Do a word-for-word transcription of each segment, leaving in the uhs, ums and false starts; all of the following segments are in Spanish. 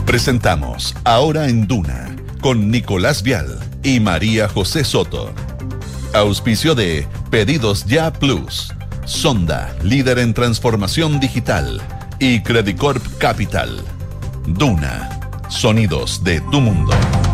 Presentamos Ahora en Duna con Nicolás Vial y María José Soto. Auspicio de Pedidos Ya Plus, Sonda, líder en transformación digital, y Credicorp Capital. Duna, sonidos de tu mundo.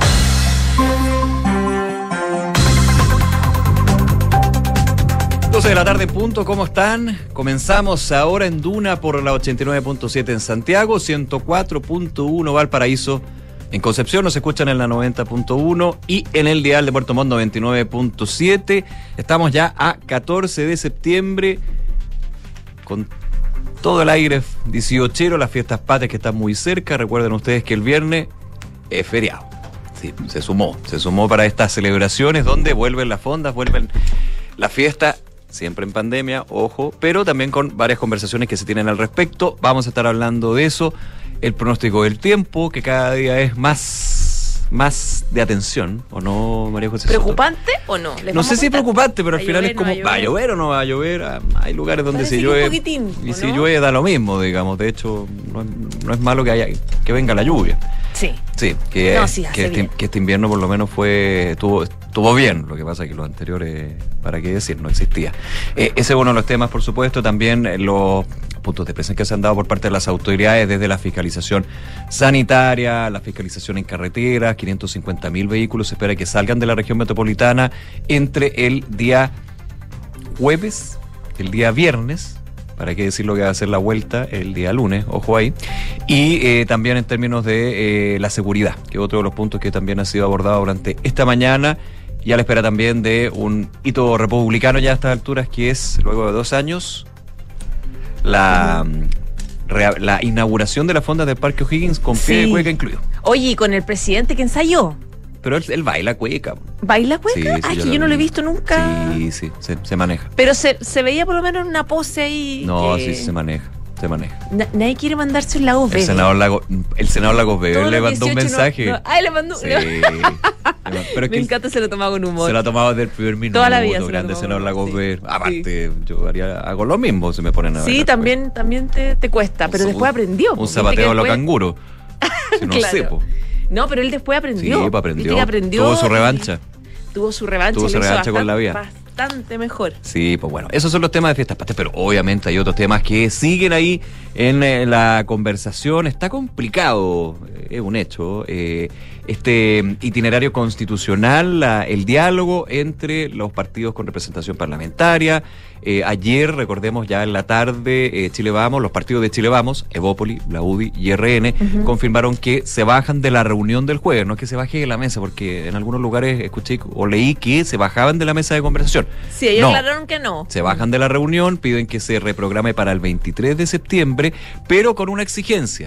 doce de la tarde, punto, ¿cómo están? Comenzamos Ahora en Duna por la ochenta y nueve punto siete en Santiago, ciento cuatro punto uno Valparaíso. En Concepción nos escuchan en la noventa punto uno y en el dial de Puerto Montt noventa y nueve punto siete. Estamos ya a catorce de septiembre con todo el aire dieciochero, las fiestas patrias que están muy cerca. Recuerden ustedes que el viernes es feriado. Sí, se sumó, se sumó para estas celebraciones donde vuelven las fondas, vuelven las fiestas. Siempre en pandemia, ojo, pero también con varias conversaciones que se tienen al respecto. Vamos a estar hablando de eso, el pronóstico del tiempo, que cada día es más, más de atención, ¿o no, María José Soto? ¿Preocupante o no? No sé si es preocupante, pero al final llover, es como, no ¿va a llover o no va a llover? Hay lugares donde Parece se que llueve, un poquitín, y ¿o si no? llueve da lo mismo, digamos. De hecho, no es, no es malo que haya que venga la lluvia. Sí. Sí, que, No, sí, hace que, este, bien. que este invierno por lo menos fue tuvo, estuvo bien. Lo que pasa es que los anteriores, ¿para qué decir? No existía. Eh, ese es uno de los temas, por supuesto. También eh, los puntos de presión que se han dado por parte de las autoridades, desde la fiscalización sanitaria, la fiscalización en carreteras. Quinientos cincuenta mil vehículos se espera que salgan de la región metropolitana entre el día jueves, el día viernes, para qué decir lo que va a hacer la vuelta el día lunes, ojo ahí, y eh, también en términos de eh, la seguridad, que es otro de los puntos que también ha sido abordado durante esta mañana, y a la espera también de un hito republicano ya a estas alturas, que es, luego de dos años, la, rea- la inauguración de la fonda del Parque O'Higgins con pie de Sí. cueca incluido. Oye, y con el presidente que ensayó, Pero él, él baila cueca. ¿baila cueca? Sí, sí, Ay, yo que lo yo no vi. lo he visto nunca. Sí, sí, se, se maneja. Pero se, se veía por lo menos en una pose ahí. No, que sí, sí, se maneja, se maneja. na- nadie quiere mandarse en la O B. El senador Lagos, el senador Lagos Bebé Todos le los mandó un dieciocho no- mensaje. no- Ay, le mandó. Sí. le- Pero es Me que encanta, se lo tomaba con humor. se lo ha tomado desde el primer minuto. Toda la vida se lo Grande tomaba senador con Lagos humor, sí. Bebé. Aparte, yo haría, hago lo mismo si me ponen a Sí, bailar, también, también te, te cuesta, Un- pero después un- aprendió. Un Viste zapateo que a lo después- canguro. Si no Claro. sé, po. No, pero él después Sí, aprendió. pues Viste aprendió. que aprendió. Tuvo su y- revancha. Tuvo su revancha. Tuvo y su lo hizo revancha con la bastante- vida. Bastante mejor. Sí, pues bueno, esos son los temas de fiestas patrias, pero obviamente hay otros temas que siguen ahí en eh, la conversación. Está complicado, eh, es un hecho, eh, este itinerario constitucional, la- el diálogo entre los partidos con representación parlamentaria. Eh, ayer, recordemos ya en la tarde, eh, Chile Vamos, los partidos de Chile Vamos, Evópoli, la U D I y R N, Ujú. confirmaron que se bajan de la reunión del jueves, no es que se baje de la mesa, porque en algunos lugares escuché o leí que se bajaban de la mesa de conversación. Sí, ellos No. aclararon que no. Se bajan de la reunión, piden que se reprograme para el veintitrés de septiembre, pero con una exigencia: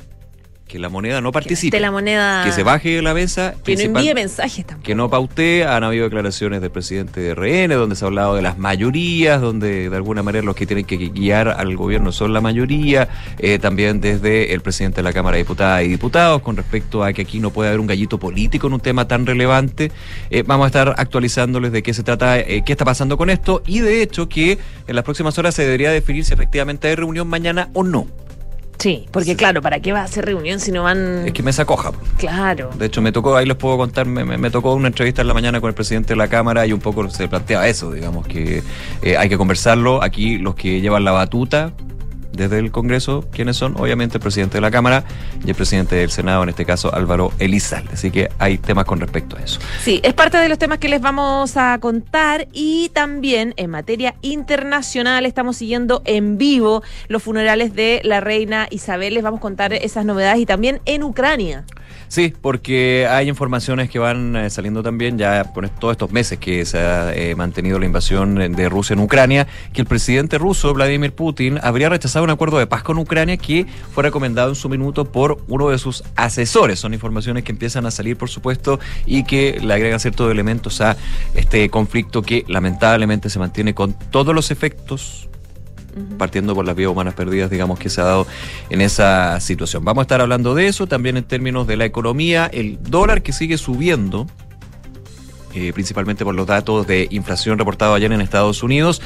que la moneda no participe, De la moneda. que se baje de la mesa, Que no principal- envíe mensajes tampoco. que no pautee. Han habido declaraciones del presidente de R N donde se ha hablado de las mayorías, donde de alguna manera los que tienen que guiar al gobierno son la mayoría. Eh, también desde el presidente de la Cámara de Diputadas y Diputados con respecto a que aquí no puede haber un gallito político en un tema tan relevante. Eh, vamos a estar actualizándoles de qué se trata, eh, qué está pasando con esto, y de hecho que en las próximas horas se debería definir si efectivamente hay reunión mañana o no. Sí, porque Sí. claro, ¿para qué va a hacer reunión si no van? Es que mesa coja. Claro. De hecho, me tocó, ahí les puedo contar, me, me, me tocó una entrevista en la mañana con el presidente de la Cámara y un poco se planteaba eso, digamos, que eh, hay que conversarlo. Aquí los que llevan la batuta desde el Congreso, ¿quiénes son? Obviamente el presidente de la Cámara y el presidente del Senado, en este caso Álvaro Elizalde. Así que hay temas con respecto a eso. Sí, es parte de los temas que les vamos a contar, y también en materia internacional estamos siguiendo en vivo los funerales de la reina Isabel. Les vamos a contar esas novedades, y también en Ucrania. Sí, porque hay informaciones que van eh, saliendo también ya por todos estos meses que se ha eh, mantenido la invasión de Rusia en Ucrania, que el presidente ruso, Vladimir Putin, habría rechazado un acuerdo de paz con Ucrania que fue recomendado en su minuto por uno de sus asesores. Son informaciones que empiezan a salir, por supuesto, y que le agregan ciertos elementos a este conflicto que lamentablemente se mantiene con todos los efectos, partiendo por las vidas humanas perdidas, digamos, que se ha dado en esa situación. Vamos a estar hablando de eso, también en términos de la economía, el dólar que sigue subiendo, eh, principalmente por los datos de inflación reportados ayer en Estados Unidos,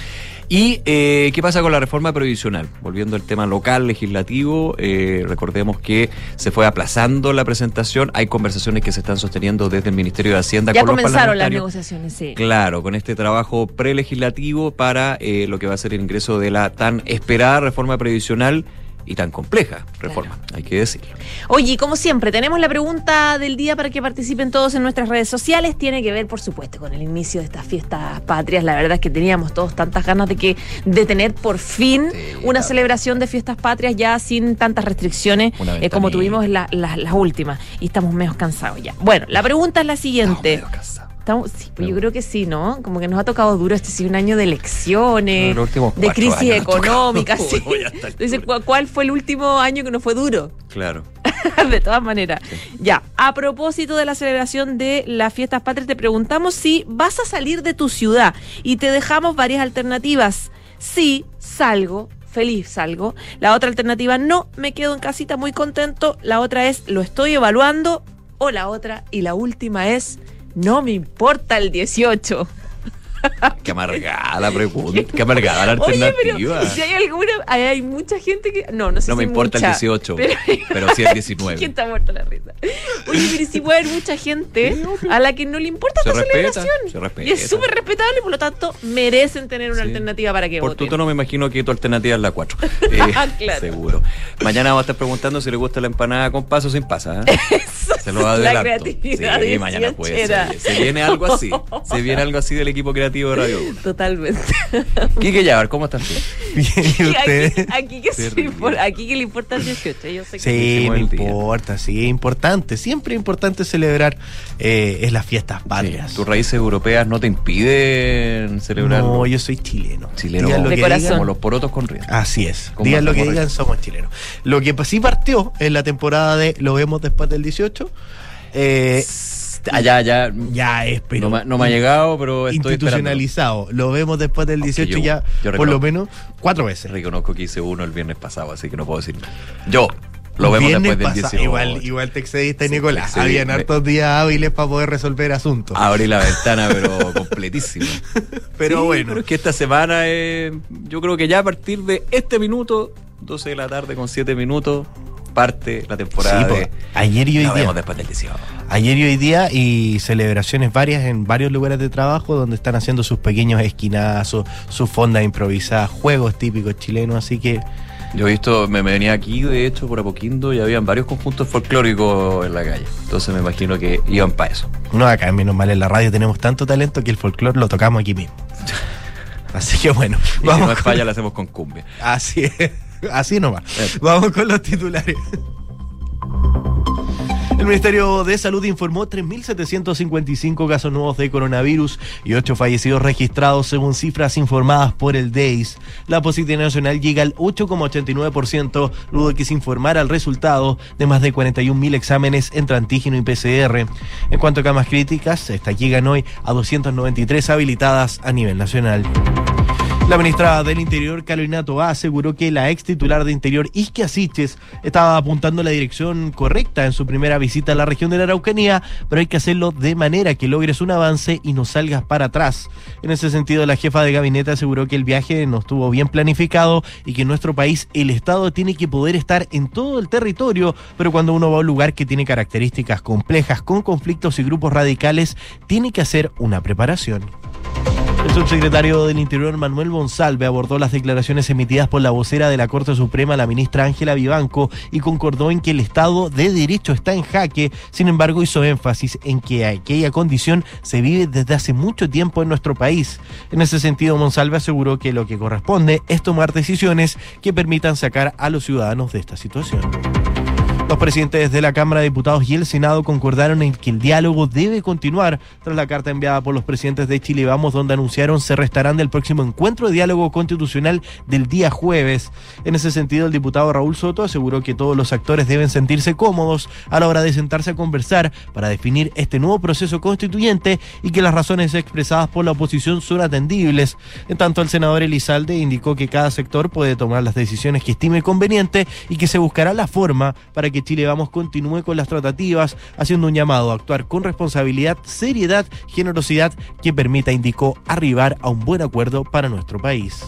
¿Y eh, qué pasa con la reforma previsional? Volviendo al tema local, legislativo, eh, recordemos que se fue aplazando la presentación. Hay conversaciones que se están sosteniendo desde el Ministerio de Hacienda ya con los parlamentarios. Ya comenzaron las negociaciones, sí. Claro, con este trabajo prelegislativo para eh, lo que va a ser el ingreso de la tan esperada reforma previsional y tan compleja reforma, claro. Hay que decirlo. Oye, y como siempre, tenemos la pregunta del día para que participen todos en nuestras redes sociales. Tiene que ver, por supuesto, con el inicio de estas fiestas patrias. La verdad es que teníamos todos tantas ganas de que de tener por fin sí, una claro. celebración de fiestas patrias ya sin tantas restricciones eh, como tuvimos en la, la, las últimas. Y estamos medio cansados ya. Bueno, la pregunta es la siguiente. Estamos medio cansados. Estamos, sí, pues yo creo que sí, ¿no? Como que nos ha tocado duro este sí, un año de elecciones, de crisis económica. Sí. Entonces, ¿cuál fue el último año que nos fue duro? Claro. De todas maneras. Sí. Ya, a propósito de la celebración de las fiestas patrias, te preguntamos si vas a salir de tu ciudad y te dejamos varias alternativas. Sí, salgo. Feliz salgo. La otra alternativa, no, me quedo en casita muy contento. La otra es, lo estoy evaluando. O la otra, y la última es, no me importa el dieciocho. Qué amargada la pregunta, qué amargada la alternativa. Oye, pero si hay alguna, hay, hay mucha gente que... No, no sé no si me importa mucha, el dieciocho, pero, pero sí el diecinueve. ¿Quién está muerto la risa? Oye, pero sí puede haber mucha gente a la que no le importa se esta respeta, celebración. Se respeta. Y es súper respetable y por lo tanto merecen tener una sí. alternativa para que por voten. Por tuto no me imagino que tu alternativa es la cuatro. Eh, claro. Seguro. Mañana vamos a estar preguntando si le gusta la empanada con paso o sin pasa. ¿eh? Eso se lo adelanto. La creatividad sí, mañana puede ser. Se viene algo así. Se viene algo así del equipo creativo de Radio uno. Totalmente. Quique Yavar, ¿cómo estás tú? Bien, ¿y usted? Aquí, aquí, que sí, por, aquí que le importa el dieciocho. Yo sé que sí, me importa, sí, es importante. Siempre es importante celebrar eh, es las fiestas patrias. Sí, tus raíces europeas no te impiden celebrar. No, yo soy chileno. Chileno digan lo de que corazón. Digan, como los porotos con río. Así es. Digan lo que digan, rey. Somos chilenos. Lo que sí partió en la temporada de Lo vemos después del dieciocho. Eh, Allá, ya, ya es, pero no, no me ha llegado, pero estoy institucionalizado. Esperando. Lo vemos después del dieciocho yo, ya, yo por lo menos cuatro veces. Reconozco que hice uno el viernes pasado, así que no puedo decir nada. Yo lo vemos después del dieciocho. Igual, igual te excediste, sí, Nicolás. Sí, Habían me... hartos días hábiles para poder resolver asuntos. Abrí la ventana, pero completísimo. Pero sí, bueno. Pero es que esta semana, eh, yo creo que ya a partir de este minuto, doce de la tarde con siete minutos, parte la temporada sí, de... Ayer y hoy día. Vemos después del dieciocho. Ayer y hoy día y celebraciones varias en varios lugares de trabajo donde están haciendo sus pequeños esquinazos, sus fondas improvisadas, juegos típicos chilenos, así que... Yo he visto, me, me venía aquí, de hecho, por Apoquindo, y habían varios conjuntos folclóricos en la calle. Entonces me imagino que iban para eso. No, acá menos mal en la radio tenemos tanto talento que el folclore lo tocamos aquí mismo. Así que bueno, y vamos. Si no es falla, la hacemos con cumbia. Así es. Así nomás. Vamos con los titulares. El Ministerio de Salud informó tres mil setecientos cincuenta y cinco casos nuevos de coronavirus y ocho fallecidos registrados según cifras informadas por el D E I S. La positividad nacional llega al ocho coma ochenta y nueve por ciento, luego de que se informara el resultado de más de cuarenta y un mil exámenes entre antígeno y P C R. En cuanto a camas críticas, estas llegan hoy a doscientas noventa y tres habilitadas a nivel nacional. La ministra del Interior, Carolina Toá, aseguró que la ex titular de Interior, Isquia Siches, estaba apuntando en la dirección correcta en su primera visita a la región de la Araucanía, pero hay que hacerlo de manera que logres un avance y no salgas para atrás. En ese sentido, la jefa de gabinete aseguró que el viaje no estuvo bien planificado y que en nuestro país el Estado tiene que poder estar en todo el territorio, pero cuando uno va a un lugar que tiene características complejas, con conflictos y grupos radicales, tiene que hacer una preparación. El subsecretario del Interior, Manuel Monsalve, abordó las declaraciones emitidas por la vocera de la Corte Suprema, la ministra Ángela Vivanco, y concordó en que el Estado de Derecho está en jaque. Sin embargo, hizo énfasis en que aquella condición se vive desde hace mucho tiempo en nuestro país. En ese sentido, Monsalve aseguró que lo que corresponde es tomar decisiones que permitan sacar a los ciudadanos de esta situación. Los presidentes de la Cámara de Diputados y el Senado concordaron en que el diálogo debe continuar tras la carta enviada por los presidentes de Chile Vamos, donde anunciaron se restarán del próximo encuentro de diálogo constitucional del día jueves. En ese sentido, el diputado Raúl Soto aseguró que todos los actores deben sentirse cómodos a la hora de sentarse a conversar para definir este nuevo proceso constituyente y que las razones expresadas por la oposición son atendibles. En tanto, el senador Elizalde indicó que cada sector puede tomar las decisiones que estime conveniente y que se buscará la forma para que que Chile Vamos continúe con las tratativas, haciendo un llamado a actuar con responsabilidad, seriedad, generosidad que permita, indicó, arribar a un buen acuerdo para nuestro país.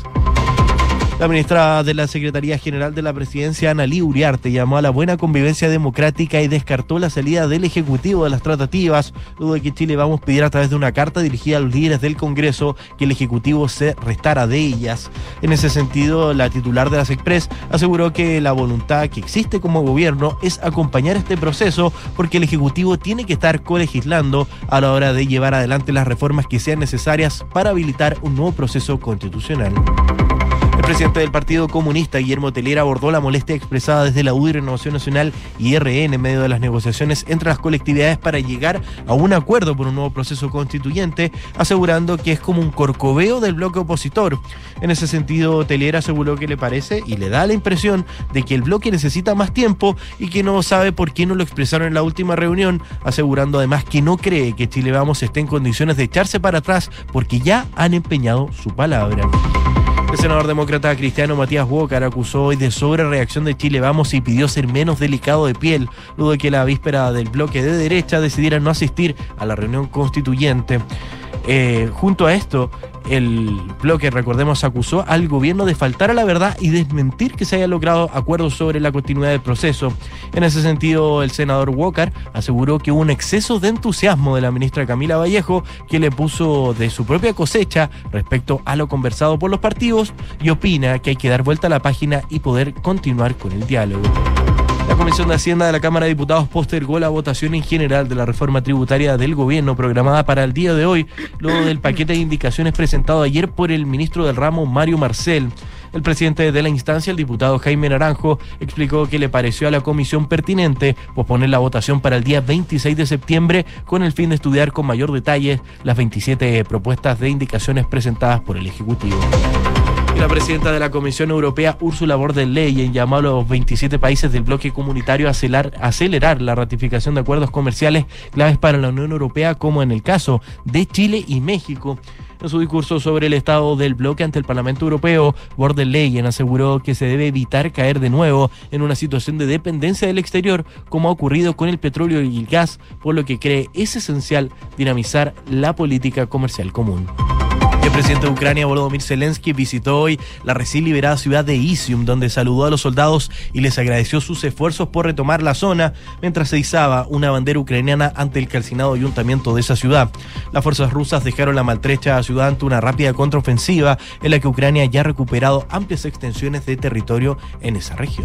La ministra de la Secretaría General de la Presidencia, Analí Uriarte, llamó a la buena convivencia democrática y descartó la salida del Ejecutivo de las tratativas, luego de que Chile Vamos pidiera a través de una carta dirigida a los líderes del Congreso que el Ejecutivo se restara de ellas. En ese sentido, la titular de la SECPRES aseguró que la voluntad que existe como gobierno es acompañar este proceso porque el Ejecutivo tiene que estar colegislando a la hora de llevar adelante las reformas que sean necesarias para habilitar un nuevo proceso constitucional. El presidente del Partido Comunista, Guillermo Tellier, abordó la molestia expresada desde la U D I, Renovación Nacional y R N en medio de las negociaciones entre las colectividades para llegar a un acuerdo por un nuevo proceso constituyente, asegurando que es como un corcoveo del bloque opositor. En ese sentido, Tellier aseguró que le parece y le da la impresión de que el bloque necesita más tiempo y que no sabe por qué no lo expresaron en la última reunión, asegurando además que no cree que Chile Vamos esté en condiciones de echarse para atrás porque ya han empeñado su palabra. El senador demócrata cristiano Matías Walker acusó hoy de sobrereacción de Chile Vamos y pidió ser menos delicado de piel, luego de que la víspera del bloque de derecha decidiera no asistir a la reunión constituyente. Eh, junto a esto, el bloque, recordemos, acusó al gobierno de faltar a la verdad y desmentir que se haya logrado acuerdos sobre la continuidad del proceso. En ese sentido, el senador Walker aseguró que hubo un exceso de entusiasmo de la ministra Camila Vallejo, que le puso de su propia cosecha respecto a lo conversado por los partidos, y opina que hay que dar vuelta a la página y poder continuar con el diálogo. La Comisión de Hacienda de la Cámara de Diputados postergó la votación en general de la reforma tributaria del gobierno programada para el día de hoy, luego del paquete de indicaciones presentado ayer por el ministro del ramo, Mario Marcel. El presidente de la instancia, el diputado Jaime Naranjo, explicó que le pareció a la comisión pertinente posponer la votación para el día veintiséis de septiembre con el fin de estudiar con mayor detalle las veintisiete propuestas de indicaciones presentadas por el Ejecutivo. La presidenta de la Comisión Europea, Ursula von der Leyen, llamó a los veintisiete países del bloque comunitario a acelerar, a acelerar la ratificación de acuerdos comerciales claves para la Unión Europea, como en el caso de Chile y México. En su discurso sobre el estado del bloque ante el Parlamento Europeo, von der Leyen aseguró que se debe evitar caer de nuevo en una situación de dependencia del exterior, como ha ocurrido con el petróleo y el gas, por lo que cree es esencial dinamizar la política comercial común. El presidente de Ucrania, Volodymyr Zelensky, visitó hoy la recién liberada ciudad de Izium, donde saludó a los soldados y les agradeció sus esfuerzos por retomar la zona, mientras se izaba una bandera ucraniana ante el calcinado ayuntamiento de esa ciudad. Las fuerzas rusas dejaron la maltrecha ciudad ante una rápida contraofensiva en la que Ucrania ya ha recuperado amplias extensiones de territorio en esa región.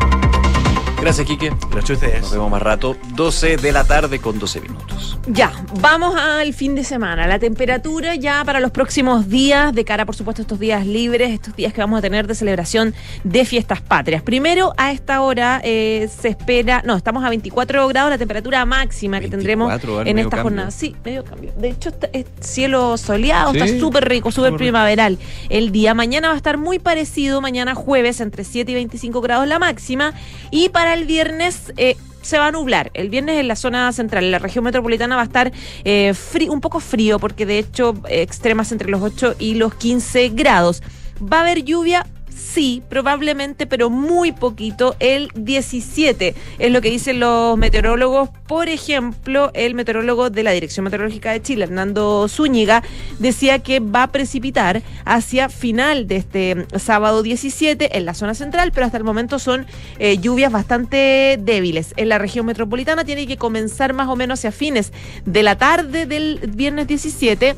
Gracias, Quique. Gracias a ustedes. Nos vemos más rato. doce de la tarde con doce minutos. Ya, vamos al fin de semana. La temperatura ya para los próximos días, de cara, por supuesto, a estos días libres, estos días que vamos a tener de celebración de fiestas patrias. Primero, a esta hora eh, se espera, no, estamos a veinticuatro grados, la temperatura máxima que tendremos en esta jornada. Sí, medio cambio. De hecho, está, es cielo soleado, sí, está súper rico, súper primaveral. El día mañana va a estar muy parecido, mañana jueves, entre siete y veinticinco grados la máxima, y para el viernes eh, se va a nublar. El viernes en la zona central, en la región metropolitana, va a estar eh, frío, un poco frío, porque de hecho eh, extremas entre los ocho y los quince grados. Va a haber lluvia, sí, probablemente, pero muy poquito, el diecisiete, es lo que dicen los meteorólogos. Por ejemplo, el meteorólogo de la Dirección Meteorológica de Chile, Hernando Zúñiga, decía que va a precipitar hacia final de este sábado diecisiete en la zona central, pero hasta el momento son eh, lluvias bastante débiles. En la región metropolitana tiene que comenzar más o menos hacia fines de la tarde del viernes diecisiete,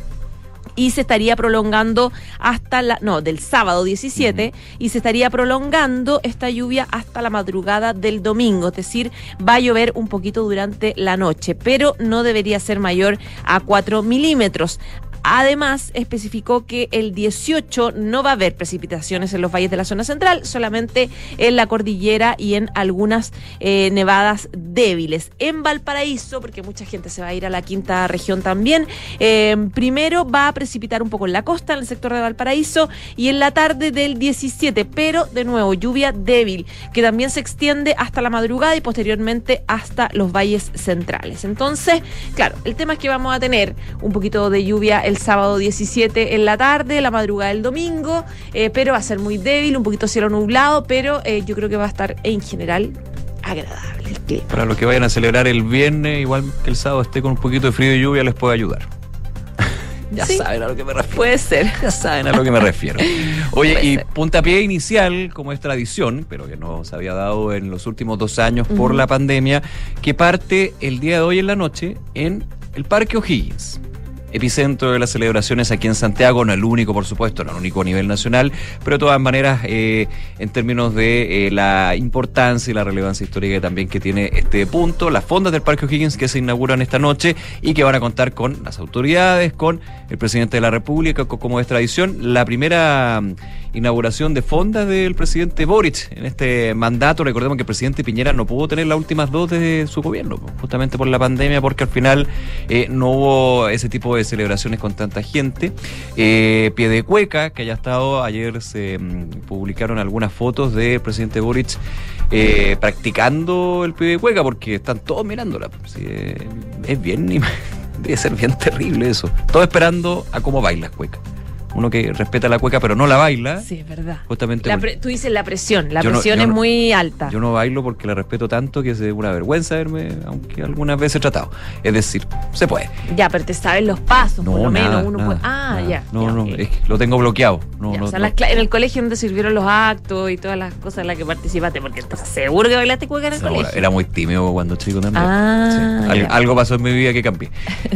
y se estaría prolongando hasta la, no, del sábado diecisiete, uh-huh. y se estaría prolongando esta lluvia hasta la madrugada del domingo, es decir, va a llover un poquito durante la noche, pero no debería ser mayor a cuatro milímetros. Además, especificó que el dieciocho no va a haber precipitaciones en los valles de la zona central, solamente en la cordillera y en algunas eh, nevadas débiles. En Valparaíso, porque mucha gente se va a ir a la quinta región también, eh, primero va a precipitar un poco en la costa, en el sector de Valparaíso, y en la tarde del diecisiete, pero de nuevo, lluvia débil, que también se extiende hasta la madrugada y posteriormente hasta los valles centrales. Entonces, claro, el tema es que vamos a tener un poquito de lluvia el sábado diecisiete en la tarde, la madrugada del domingo, eh, pero va a ser muy débil, un poquito cielo nublado, pero eh, yo creo que va a estar en general agradable el clima. Para los que vayan a celebrar el viernes, igual que el sábado esté con un poquito de frío y lluvia, les puede ayudar. Ya sí, saben a lo que me refiero. Puede ser. Ya saben a lo que me refiero. Oye, Puede y ser. puntapié inicial, como es tradición, pero que no se había dado en los últimos dos años por Ujú. la pandemia, que parte el día de hoy en la noche en el Parque O'Higgins. Epicentro de las celebraciones aquí en Santiago, no el único, por supuesto, no el único a nivel nacional, pero de todas maneras, eh, en términos de eh, la importancia y la relevancia histórica también que tiene este punto, las fondas del Parque O'Higgins que se inauguran esta noche y que van a contar con las autoridades, con el presidente de la República, co- como es tradición. La primera mm, inauguración de fondas del presidente Boric en este mandato. Recordemos que el presidente Piñera no pudo tener las últimas dos de su gobierno, justamente por la pandemia, porque al final eh, no hubo ese tipo de celebraciones con tanta gente. Eh, Piedecueca, que haya estado, ayer se mm, publicaron algunas fotos del presidente Boric eh, practicando el Piedecueca, porque están todos mirándola. Sí, eh, es bien, debe ser bien terrible eso. Todos esperando a cómo baila cueca. Uno que respeta la cueca pero no la baila. Sí, es verdad. Justamente La por- pre- tú dices la presión, la Yo no- presión yo es no- muy alta. Yo no bailo porque la respeto tanto que es una vergüenza verme, aunque algunas veces he tratado. Es decir, se puede. Ya, pero te sabes los pasos, No, por lo nada, menos. Uno nada, puede... Ah, nada. ya. No, ya, no, ok. es que lo tengo bloqueado. No, Ya, no, o sea, no. las cla- en el colegio donde sirvieron los actos y todas las cosas en las que participaste, porque estás seguro que bailaste cueca en el No, colegio. era muy tímido cuando chico también. Ah, Sí. Al- ya. algo pasó en mi vida que cambié.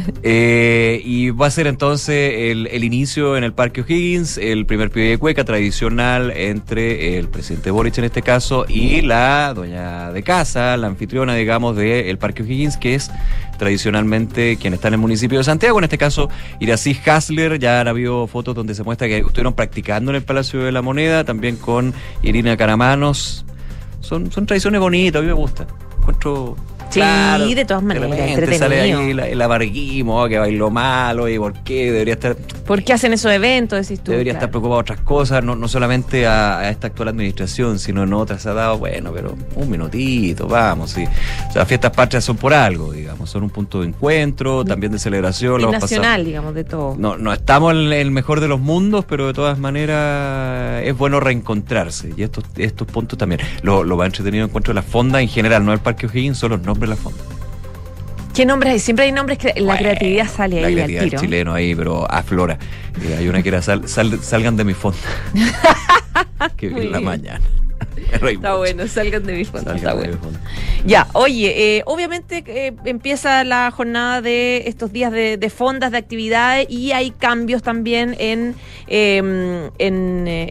Eh, y va a ser entonces el, el inicio en el Parque O'Higgins, el primer pie de cueca tradicional entre el presidente Boric en este caso y la dueña de casa, la anfitriona, digamos, del Parque O'Higgins, que es tradicionalmente quien está en el municipio de Santiago, en este caso Irací Hasler. Ya han habido fotos donde se muestra que estuvieron practicando en el Palacio de la Moneda, también con Irina Caramanos. Son, son tradiciones bonitas, a mí me gusta. Encuentro. Sí, claro, de todas maneras, repente sale ahí entretenido. la- el abarguismo, oh, que bailó malo, y por qué debería estar, ¿Por qué hacen esos eventos? Decís tú. debería Claro. estar preocupado de otras cosas, no, no solamente a, a esta actual administración, sino en otras. Se ha dado, bueno, pero un minutito, vamos, sí. O sea, las fiestas patrias son por algo, digamos, son un punto de encuentro, también de celebración. Y lo hemos pasado- nacional, digamos, de todo. No, no estamos en el mejor de los mundos, pero de todas maneras es bueno reencontrarse. Y estos, estos puntos también. Lo, lo más entretenido encuentro de las fondas en general, no el Parque O'Higgins, son los nombres de las fondas. ¿Qué nombres hay? Siempre hay nombres que la Bueno, creatividad sale la ahí creatividad al del tiro. chileno ahí, pero aflora. Eh, hay una que era sal- sal- salgan de mi fonda. Que vi Muy en la bien. mañana. Me reí Está mucho. bueno, salgan de mi fondo. Salgan Está de bueno. mi fonda. Ya, oye, eh, obviamente eh, empieza la jornada de estos días de, de fondas, de actividades, y hay cambios también en... eh, en, eh,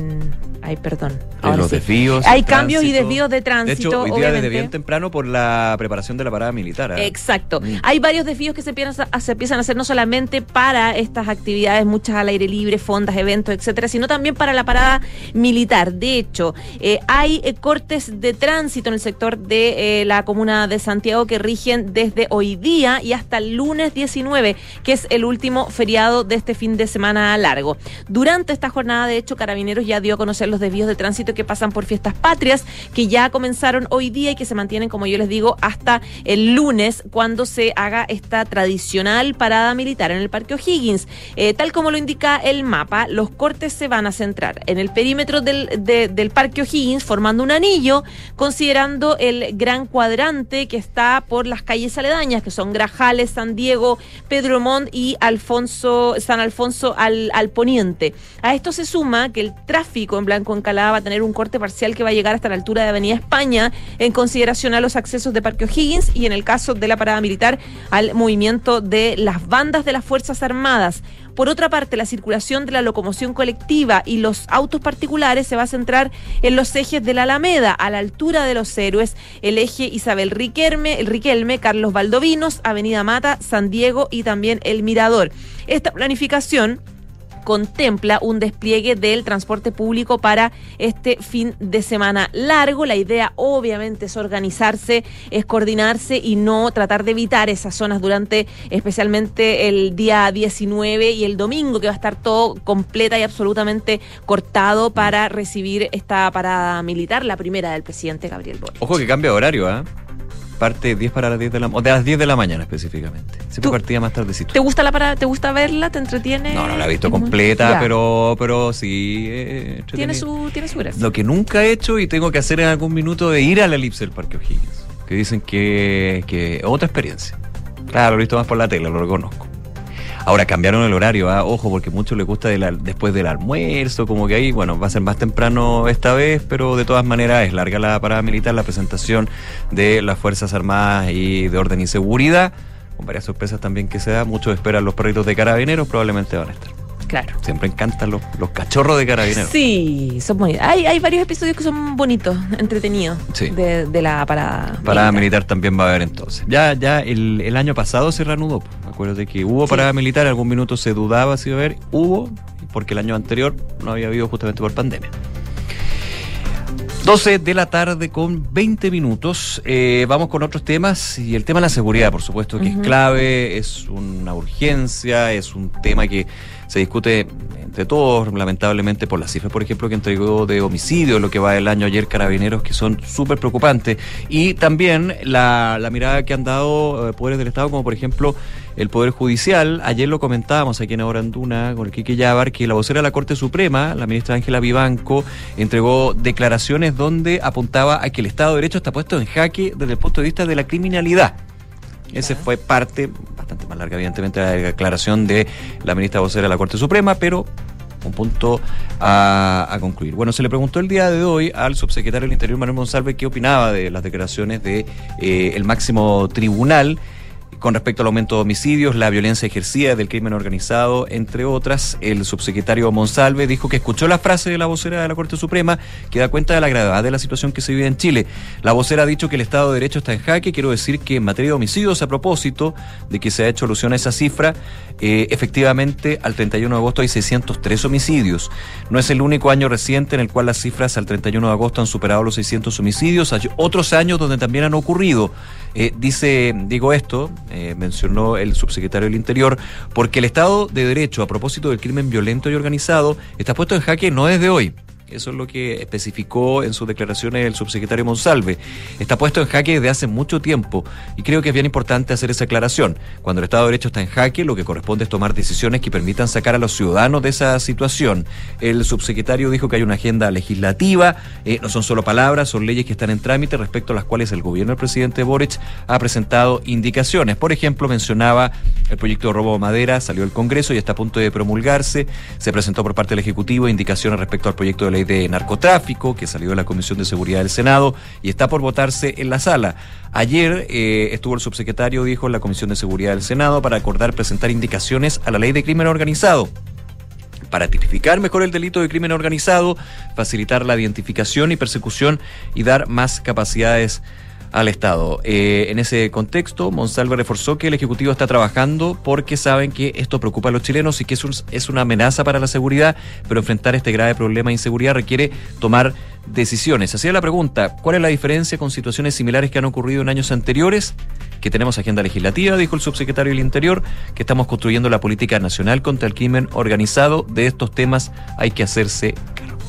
en ay, perdón. En ahora los sí. desvíos. Hay el cambios y tránsito. desvíos de De tránsito, hecho, hoy día obviamente. desde bien temprano por la preparación de la parada militar. ¿eh? Exacto. Mm. Hay varios desvíos que se empiezan, a, se empiezan a hacer no solamente para estas actividades, muchas al aire libre, fondas, eventos, etcétera, sino también para la parada militar. De hecho, eh, hay eh, cortes de tránsito en el sector de eh, la comuna de Santiago que rigen desde hoy día y hasta el lunes diecinueve, que es el último feriado de este fin de semana largo. Durante esta jornada, de hecho, Carabineros ya dio a conocer los desvíos de tránsito que pasan por fiestas patrias, que ya comenzaron hoy día y que se mantienen, como yo les digo, hasta el lunes, cuando se haga esta tradicional parada militar en el Parque O'Higgins. Eh, tal como lo indica el mapa, los cortes se van a centrar en el perímetro del, de- del Parque O'Higgins, formando un anillo, considerando el gran cuadrante que está por las calles aledañas, que son Grajales, San Diego, Pedro Montt y Alfonso, San Alfonso al, al poniente. A esto se suma que el tráfico en Blanco Encalada va a tener un corte parcial que va a llegar hasta la altura de Avenida España, en consideración a los accesos de Parque O'Higgins, y en el caso de la parada militar, al movimiento de las bandas de las Fuerzas Armadas. Por otra parte, la circulación de la locomoción colectiva y los autos particulares se va a centrar en los ejes de la Alameda, a la altura de los Héroes, el eje Isabel Riquelme, el Riquelme, Carlos Valdovinos, Avenida Mata, San Diego y también el Mirador. Esta planificación contempla un despliegue del transporte público para este fin de semana largo. La idea, obviamente, es organizarse, es coordinarse y no tratar de evitar esas zonas durante especialmente el día diecinueve y el domingo, que va a estar todo completa y absolutamente cortado para recibir esta parada militar, la primera del presidente Gabriel Boric. Ojo que cambia horario, ¿ah? parte diez para las diez de la o de las diez de la mañana específicamente. Siempre partía más tardecito. ¿Te gusta la para, te gusta verla? ¿Te entretiene? No, no la he visto completa, ya. pero pero sí eh, tiene su tiene su gracia. Lo que nunca he hecho y tengo que hacer en algún minuto de ir a la elipse del Parque O'Higgins, que dicen que que otra experiencia. Claro, lo he visto más por la tele, lo reconozco. Ahora cambiaron el horario, ¿eh? Ojo, porque muchos les gusta de la, después del almuerzo, como que ahí, bueno, va a ser más temprano esta vez, pero de todas maneras es larga la parada militar, la presentación de las Fuerzas Armadas y de Orden y Seguridad, con varias sorpresas también que se da. Muchos esperan los perritos de Carabineros, probablemente van a estar. Claro. Siempre encantan los, los cachorros de Carabineros. Sí, son bonitos. Hay, hay varios episodios que son bonitos, entretenidos, sí. de, de la parada Parada militar. militar también va a haber entonces. Ya ya el, el año pasado se reanudó. Acuérdate que hubo sí. parada militar, en algún minuto se dudaba si iba a haber. Hubo, porque el año anterior no había habido justamente por pandemia. doce de la tarde con veinte minutos. Eh, vamos con otros temas y el tema de la seguridad, por supuesto, que uh-huh. es clave, es una urgencia, es un tema que se discute entre todos, lamentablemente, por las cifras, por ejemplo, que entregó de homicidios, lo que va del año ayer Carabineros, que son súper preocupantes. Y también la, la mirada que han dado eh, poderes del Estado, como por ejemplo el Poder Judicial. Ayer lo comentábamos aquí en Ahora en Duna con el Quique Yabar, que la vocera de la Corte Suprema, la ministra Ángela Vivanco, entregó declaraciones donde apuntaba a que el Estado de Derecho está puesto en jaque desde el punto de vista de la criminalidad. Ese fue parte, bastante más larga evidentemente, de la declaración de la ministra vocera de la Corte Suprema, pero un punto a, a concluir. Bueno, se le preguntó el día de hoy al subsecretario del Interior, Manuel Monsalve, qué opinaba de las declaraciones de eh, el máximo tribunal con respecto al aumento de homicidios, la violencia ejercida del crimen organizado, entre otras. El subsecretario Monsalve dijo que escuchó la frase de la vocera de la Corte Suprema, que da cuenta de la gravedad de la situación que se vive en Chile. La vocera ha dicho que el Estado de Derecho está en jaque. Quiero decir que en materia de homicidios, a propósito de que se ha hecho alusión a esa cifra, eh, efectivamente al treinta y uno de agosto hay seiscientos tres homicidios. No es el único año reciente en el cual las cifras al treinta y uno de agosto han superado los seiscientos homicidios. Hay otros años donde también han ocurrido. Eh, dice, digo esto, eh, mencionó el subsecretario del Interior, porque el Estado de Derecho, a propósito del crimen violento y organizado, está puesto en jaque no desde hoy. Eso es lo que especificó en sus declaraciones el subsecretario Monsalve. Está puesto en jaque desde hace mucho tiempo y creo que es bien importante hacer esa aclaración. Cuando el Estado de Derecho está en jaque, lo que corresponde es tomar decisiones que permitan sacar a los ciudadanos de esa situación. El subsecretario dijo que hay una agenda legislativa, eh, no son solo palabras, son leyes que están en trámite respecto a las cuales el gobierno del presidente Boric ha presentado indicaciones. Por ejemplo, mencionaba el proyecto de robo de madera, salió del Congreso y está a punto de promulgarse. Se presentó por parte del Ejecutivo indicaciones respecto al proyecto de ley de narcotráfico, que salió de la Comisión de Seguridad del Senado y está por votarse en la sala. Ayer eh, estuvo el subsecretario, dijo, en la Comisión de Seguridad del Senado para acordar presentar indicaciones a la ley de crimen organizado, para tipificar mejor el delito de crimen organizado, facilitar la identificación y persecución y dar más capacidades al Estado. Eh, en ese contexto, Monsalve reforzó que el Ejecutivo está trabajando porque saben que esto preocupa a los chilenos y que es, un, es una amenaza para la seguridad, pero enfrentar este grave problema de inseguridad requiere tomar decisiones. Hacía la pregunta, ¿cuál es la diferencia con situaciones similares que han ocurrido en años anteriores? Que tenemos agenda legislativa, dijo el subsecretario del Interior, que estamos construyendo la política nacional contra el crimen organizado. De estos temas hay que hacerse cargo.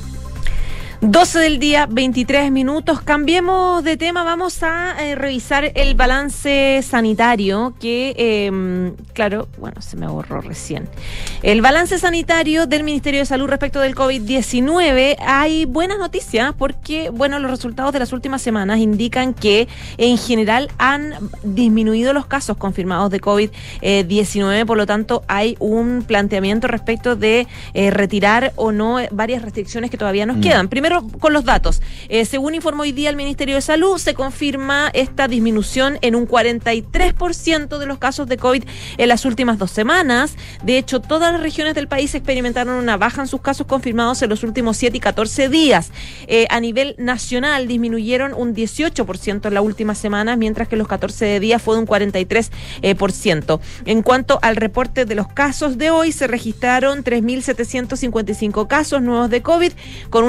doce del día, veintitrés minutos. Cambiemos de tema, vamos a eh, revisar el balance sanitario que, eh, claro, bueno, se me borró recién. El balance sanitario del Ministerio de Salud respecto del COVID diecinueve. Hay buenas noticias porque, bueno, los resultados de las últimas semanas indican que en general han disminuido los casos confirmados de COVID diecinueve, por lo tanto hay un planteamiento respecto de eh, retirar o no varias restricciones que todavía nos mm. quedan. Primero, con los datos. Eh, según informó hoy día el Ministerio de Salud, se confirma esta disminución en un cuarenta y tres por ciento de los casos de COVID en las últimas dos semanas. De hecho, todas las regiones del país experimentaron una baja en sus casos confirmados en los últimos siete y catorce días. Eh, a nivel nacional disminuyeron un dieciocho por ciento en las últimas semanas, mientras que en los catorce días fue de un cuarenta y tres por ciento. En cuanto al reporte de los casos de hoy, se registraron tres mil setecientos cincuenta y cinco casos nuevos de COVID, con una positividad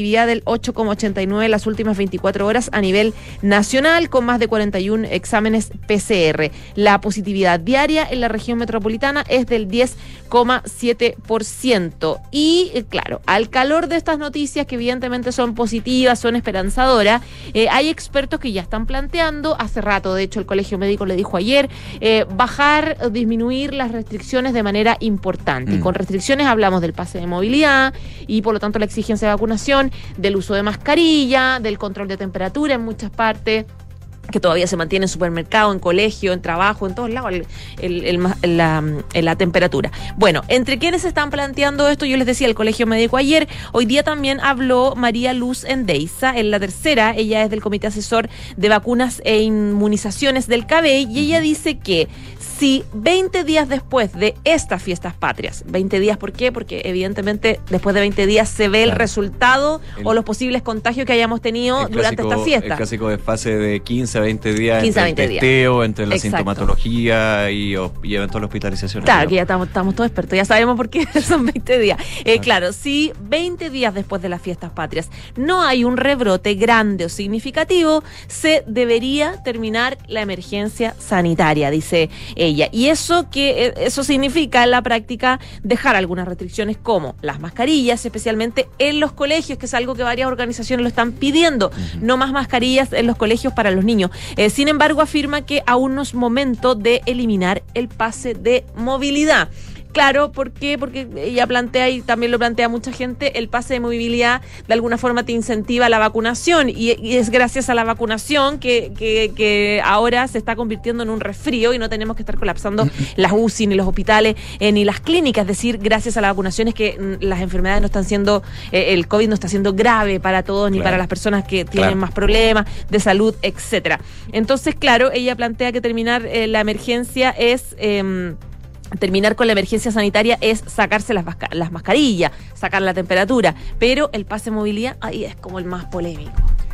positividad del ocho coma ochenta y nueve en las últimas veinticuatro horas a nivel nacional, con más de cuarenta y uno exámenes P C R. La positividad diaria en la región metropolitana es del diez coma siete por ciento. Y, eh, claro, al calor de estas noticias, que evidentemente son positivas, son esperanzadoras, eh, hay expertos que ya están planteando, hace rato, de hecho, el Colegio Médico le dijo ayer, eh, bajar o disminuir las restricciones de manera importante. Mm. Y con restricciones hablamos del pase de movilidad y, por lo tanto, la exigencia de vacunación, del uso de mascarilla, del control de temperatura en muchas partes, que todavía se mantiene en supermercado, en colegio, en trabajo, en todos lados, el, el, el, la, la temperatura. Bueno, entre quienes están planteando esto, yo les decía, el Colegio Médico ayer, hoy día también habló María Luz Endeiza, en la tercera, ella es del Comité Asesor de Vacunas e Inmunizaciones del C A B E, y ella dice que si veinte días después de estas fiestas patrias, veinte días, ¿por qué? Porque evidentemente después de veinte días se ve el claro. resultado el, o los posibles contagios que hayamos tenido clásico, durante esta fiesta. El clásico de fase de quince a veinte días quince entre a veinte el testeo, días. Entre la Exacto. sintomatología y, y eventual hospitalización. Claro, que ya estamos, estamos todos expertos, ya sabemos por qué son veinte días. Eh, claro, si veinte días después de las fiestas patrias no hay un rebrote grande o significativo, se debería terminar la emergencia sanitaria, dice ella. Y eso que eso significa en la práctica dejar algunas restricciones como las mascarillas, especialmente en los colegios, que es algo que varias organizaciones lo están pidiendo. Uh-huh. No más mascarillas en los colegios para los niños. Eh, sin embargo, afirma que aún no es momento de eliminar el pase de movilidad. Claro, ¿por qué? Porque ella plantea, y también lo plantea mucha gente, el pase de movilidad de alguna forma te incentiva la vacunación, y, y es gracias a la vacunación que, que, que ahora se está convirtiendo en un resfrío y no tenemos que estar colapsando las U C I, ni los hospitales, eh, ni las clínicas. Es decir, gracias a la vacunación es que mm, las enfermedades no están siendo, eh, el COVID no está siendo grave para todos, ni claro. para las personas que tienen claro. más problemas de salud, etcétera. Entonces, claro, ella plantea que terminar eh, la emergencia es... Eh, Terminar con la emergencia sanitaria es sacarse las, masca- las mascarillas, sacar la temperatura, pero el pase de movilidad ahí es como el más polémico.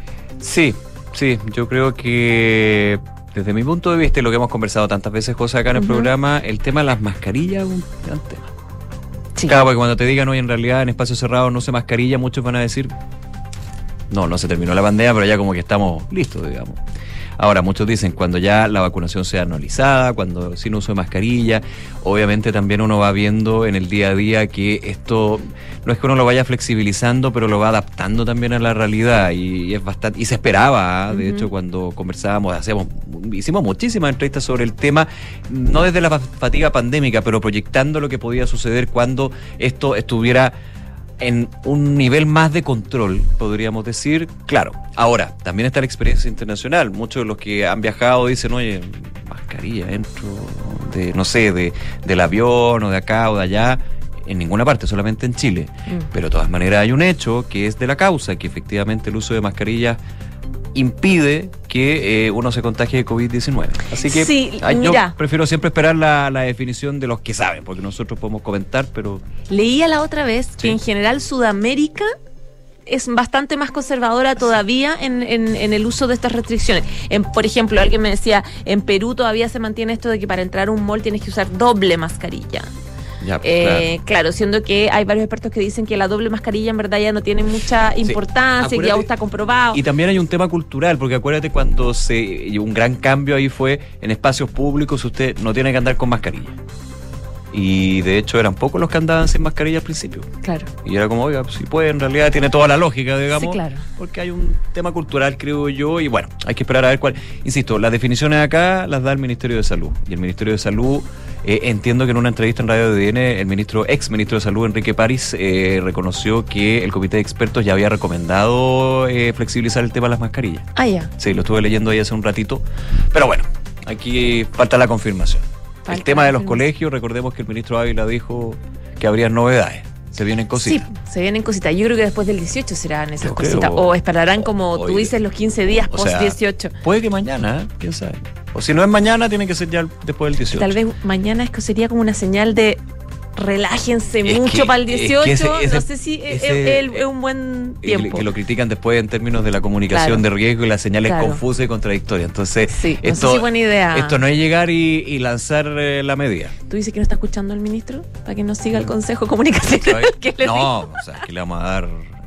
Sí, sí, yo creo que desde mi punto de vista, y lo que hemos conversado tantas veces, José, acá en el uh-huh. programa, el tema de las mascarillas es un gran tema. Sí. Claro, porque cuando te digan hoy en realidad en espacios cerrados no se mascarilla, muchos van a decir, no, no se terminó la pandemia, pero ya como que estamos listos, digamos. Ahora, muchos dicen, cuando ya la vacunación sea anualizada, cuando sin uso de mascarilla, obviamente también uno va viendo en el día a día que esto, no es que uno lo vaya flexibilizando, pero lo va adaptando también a la realidad, y es bastante, y se esperaba, de uh-huh. hecho, cuando conversábamos, hacíamos, hicimos muchísimas entrevistas sobre el tema, no desde la fatiga pandémica, pero proyectando lo que podía suceder cuando esto estuviera en un nivel más de control, podríamos decir. Claro, ahora, también está la experiencia internacional. Muchos de los que han viajado dicen, oye, mascarilla dentro de, no sé, de, del avión o de acá o de allá, en ninguna parte, solamente en Chile. Mm. Pero de todas maneras hay un hecho que es de la causa, que efectivamente el uso de mascarillas impide que eh, uno se contagie de covid diecinueve. Así que sí, ay, yo mira, prefiero siempre esperar la, la definición de los que saben, porque nosotros podemos comentar, pero... Leía la otra vez sí. que en general Sudamérica es bastante más conservadora todavía en, en, en el uso de estas restricciones. En, por ejemplo, alguien me decía, en Perú todavía se mantiene esto de que para entrar a un mall tienes que usar doble mascarilla. Ya, eh, claro. claro, siendo que hay varios expertos que dicen que la doble mascarilla en verdad ya no tiene mucha importancia, sí, que ya está comprobado. Y también hay un tema cultural, porque acuérdate cuando se un gran cambio ahí fue en espacios públicos usted no tiene que andar con mascarilla. Y de hecho eran pocos los que andaban sin mascarilla al principio. Claro. Y era como, oiga, si puede, en realidad tiene toda la lógica, digamos. Sí, claro. Porque hay un tema cultural, creo yo, y bueno, hay que esperar a ver cuál. Insisto, las definiciones acá las da el Ministerio de Salud. Y el Ministerio de Salud, eh, entiendo que en una entrevista en Radio D N, el ministro, ex ministro de Salud, Enrique París, eh, reconoció que el comité de expertos ya había recomendado eh, flexibilizar el tema de las mascarillas. Ah, ya. Sí, lo estuve leyendo ahí hace un ratito. Pero bueno, aquí falta la confirmación. Falta el tema de los colegios, recordemos que el ministro Ávila dijo que habría novedades. Se vienen cositas. Sí, se vienen cositas. Yo creo que después del dieciocho serán esas Yo cositas. Creo, o esperarán, como hoy, tú dices, los quince días post dieciocho. Puede que mañana, quién sabe. O si no es mañana, tiene que ser ya después del dieciocho. Tal vez mañana es que sería como una señal de relájense es mucho que, para el dieciocho. Es que ese, ese, no sé si ese, es, es, es un buen tiempo. Que, que lo critican después en términos de la comunicación claro. de riesgo y las señales claro. confusas y contradictorias. Entonces, sí, esto, no sé si buena idea. Esto no es llegar y, y lanzar eh, la medida. ¿Tú dices que no está escuchando el ministro? Para que no siga el consejo de comunicación. que le no, digo. O sea, que le vamos a dar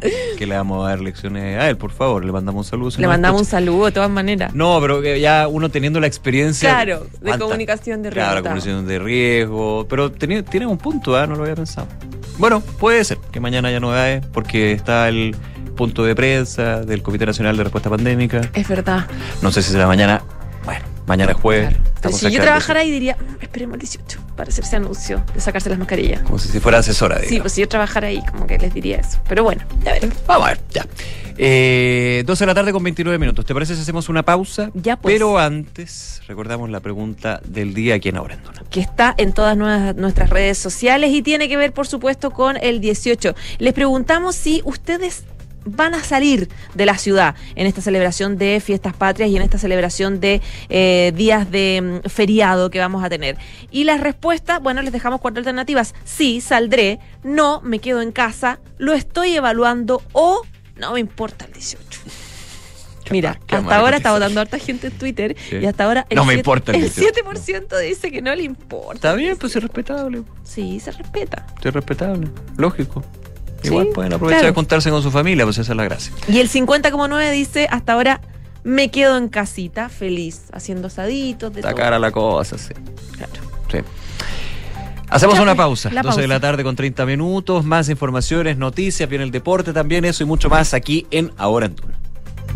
que le vamos a dar lecciones a él, por favor, le mandamos un saludo. Si le no mandamos escucha. un saludo de todas maneras. No, pero que ya uno teniendo la experiencia. Claro, de ¿cuánta? comunicación de riesgo. Claro, comunicación de riesgo. Pero tiene, tiene un punto, ¿eh? No lo había pensado. Bueno, puede ser que mañana haya novedades, porque está el punto de prensa del Comité Nacional de Respuesta Pandémica. Es verdad. No sé si será mañana. Bueno, mañana es jueves. Claro. Pero Estamos si yo cerca trabajara de- ahí diría, "Mm, esperemos el dieciocho para hacer ese anuncio de sacarse las mascarillas. Como si fuera asesora, digamos. Sí, pues si yo trabajara ahí, como que les diría eso. Pero bueno, ya veremos. Vamos a ver, ya. Eh, doce de la tarde con veintinueve minutos. ¿Te parece si hacemos una pausa? Ya, pues. Pero antes, recordamos la pregunta del día aquí en Ahora en Duna. Que está en todas nuestras, nuestras redes sociales y tiene que ver, por supuesto, con el dieciocho. Les preguntamos si ustedes van a salir de la ciudad en esta celebración de fiestas patrias y en esta celebración de eh, días de mm, feriado que vamos a tener. Y las respuestas, bueno, les dejamos cuatro alternativas. Sí, saldré. No, me quedo en casa. Lo estoy evaluando o no me importa el dieciocho. Mira, Qué hasta ahora está amable. votando harta gente en Twitter Sí. y hasta ahora el, No me siete- importa el el dieciocho. siete por ciento dice que no le importa. Está bien, pues es respetable. Sí, se respeta. Es respetable. Lógico. Igual Sí, pueden aprovechar claro. de juntarse con su familia, pues esa es la gracia. Y el cincuenta coma nueve dice, hasta ahora me quedo en casita, feliz, haciendo asaditos, de Está todo. cara la cosa, sí. Claro. Sí. Hacemos Ya, una pues, pausa, la doce de la pausa. tarde con treinta minutos, más informaciones, noticias, viene el deporte también, eso y mucho más aquí en Ahora en Duna.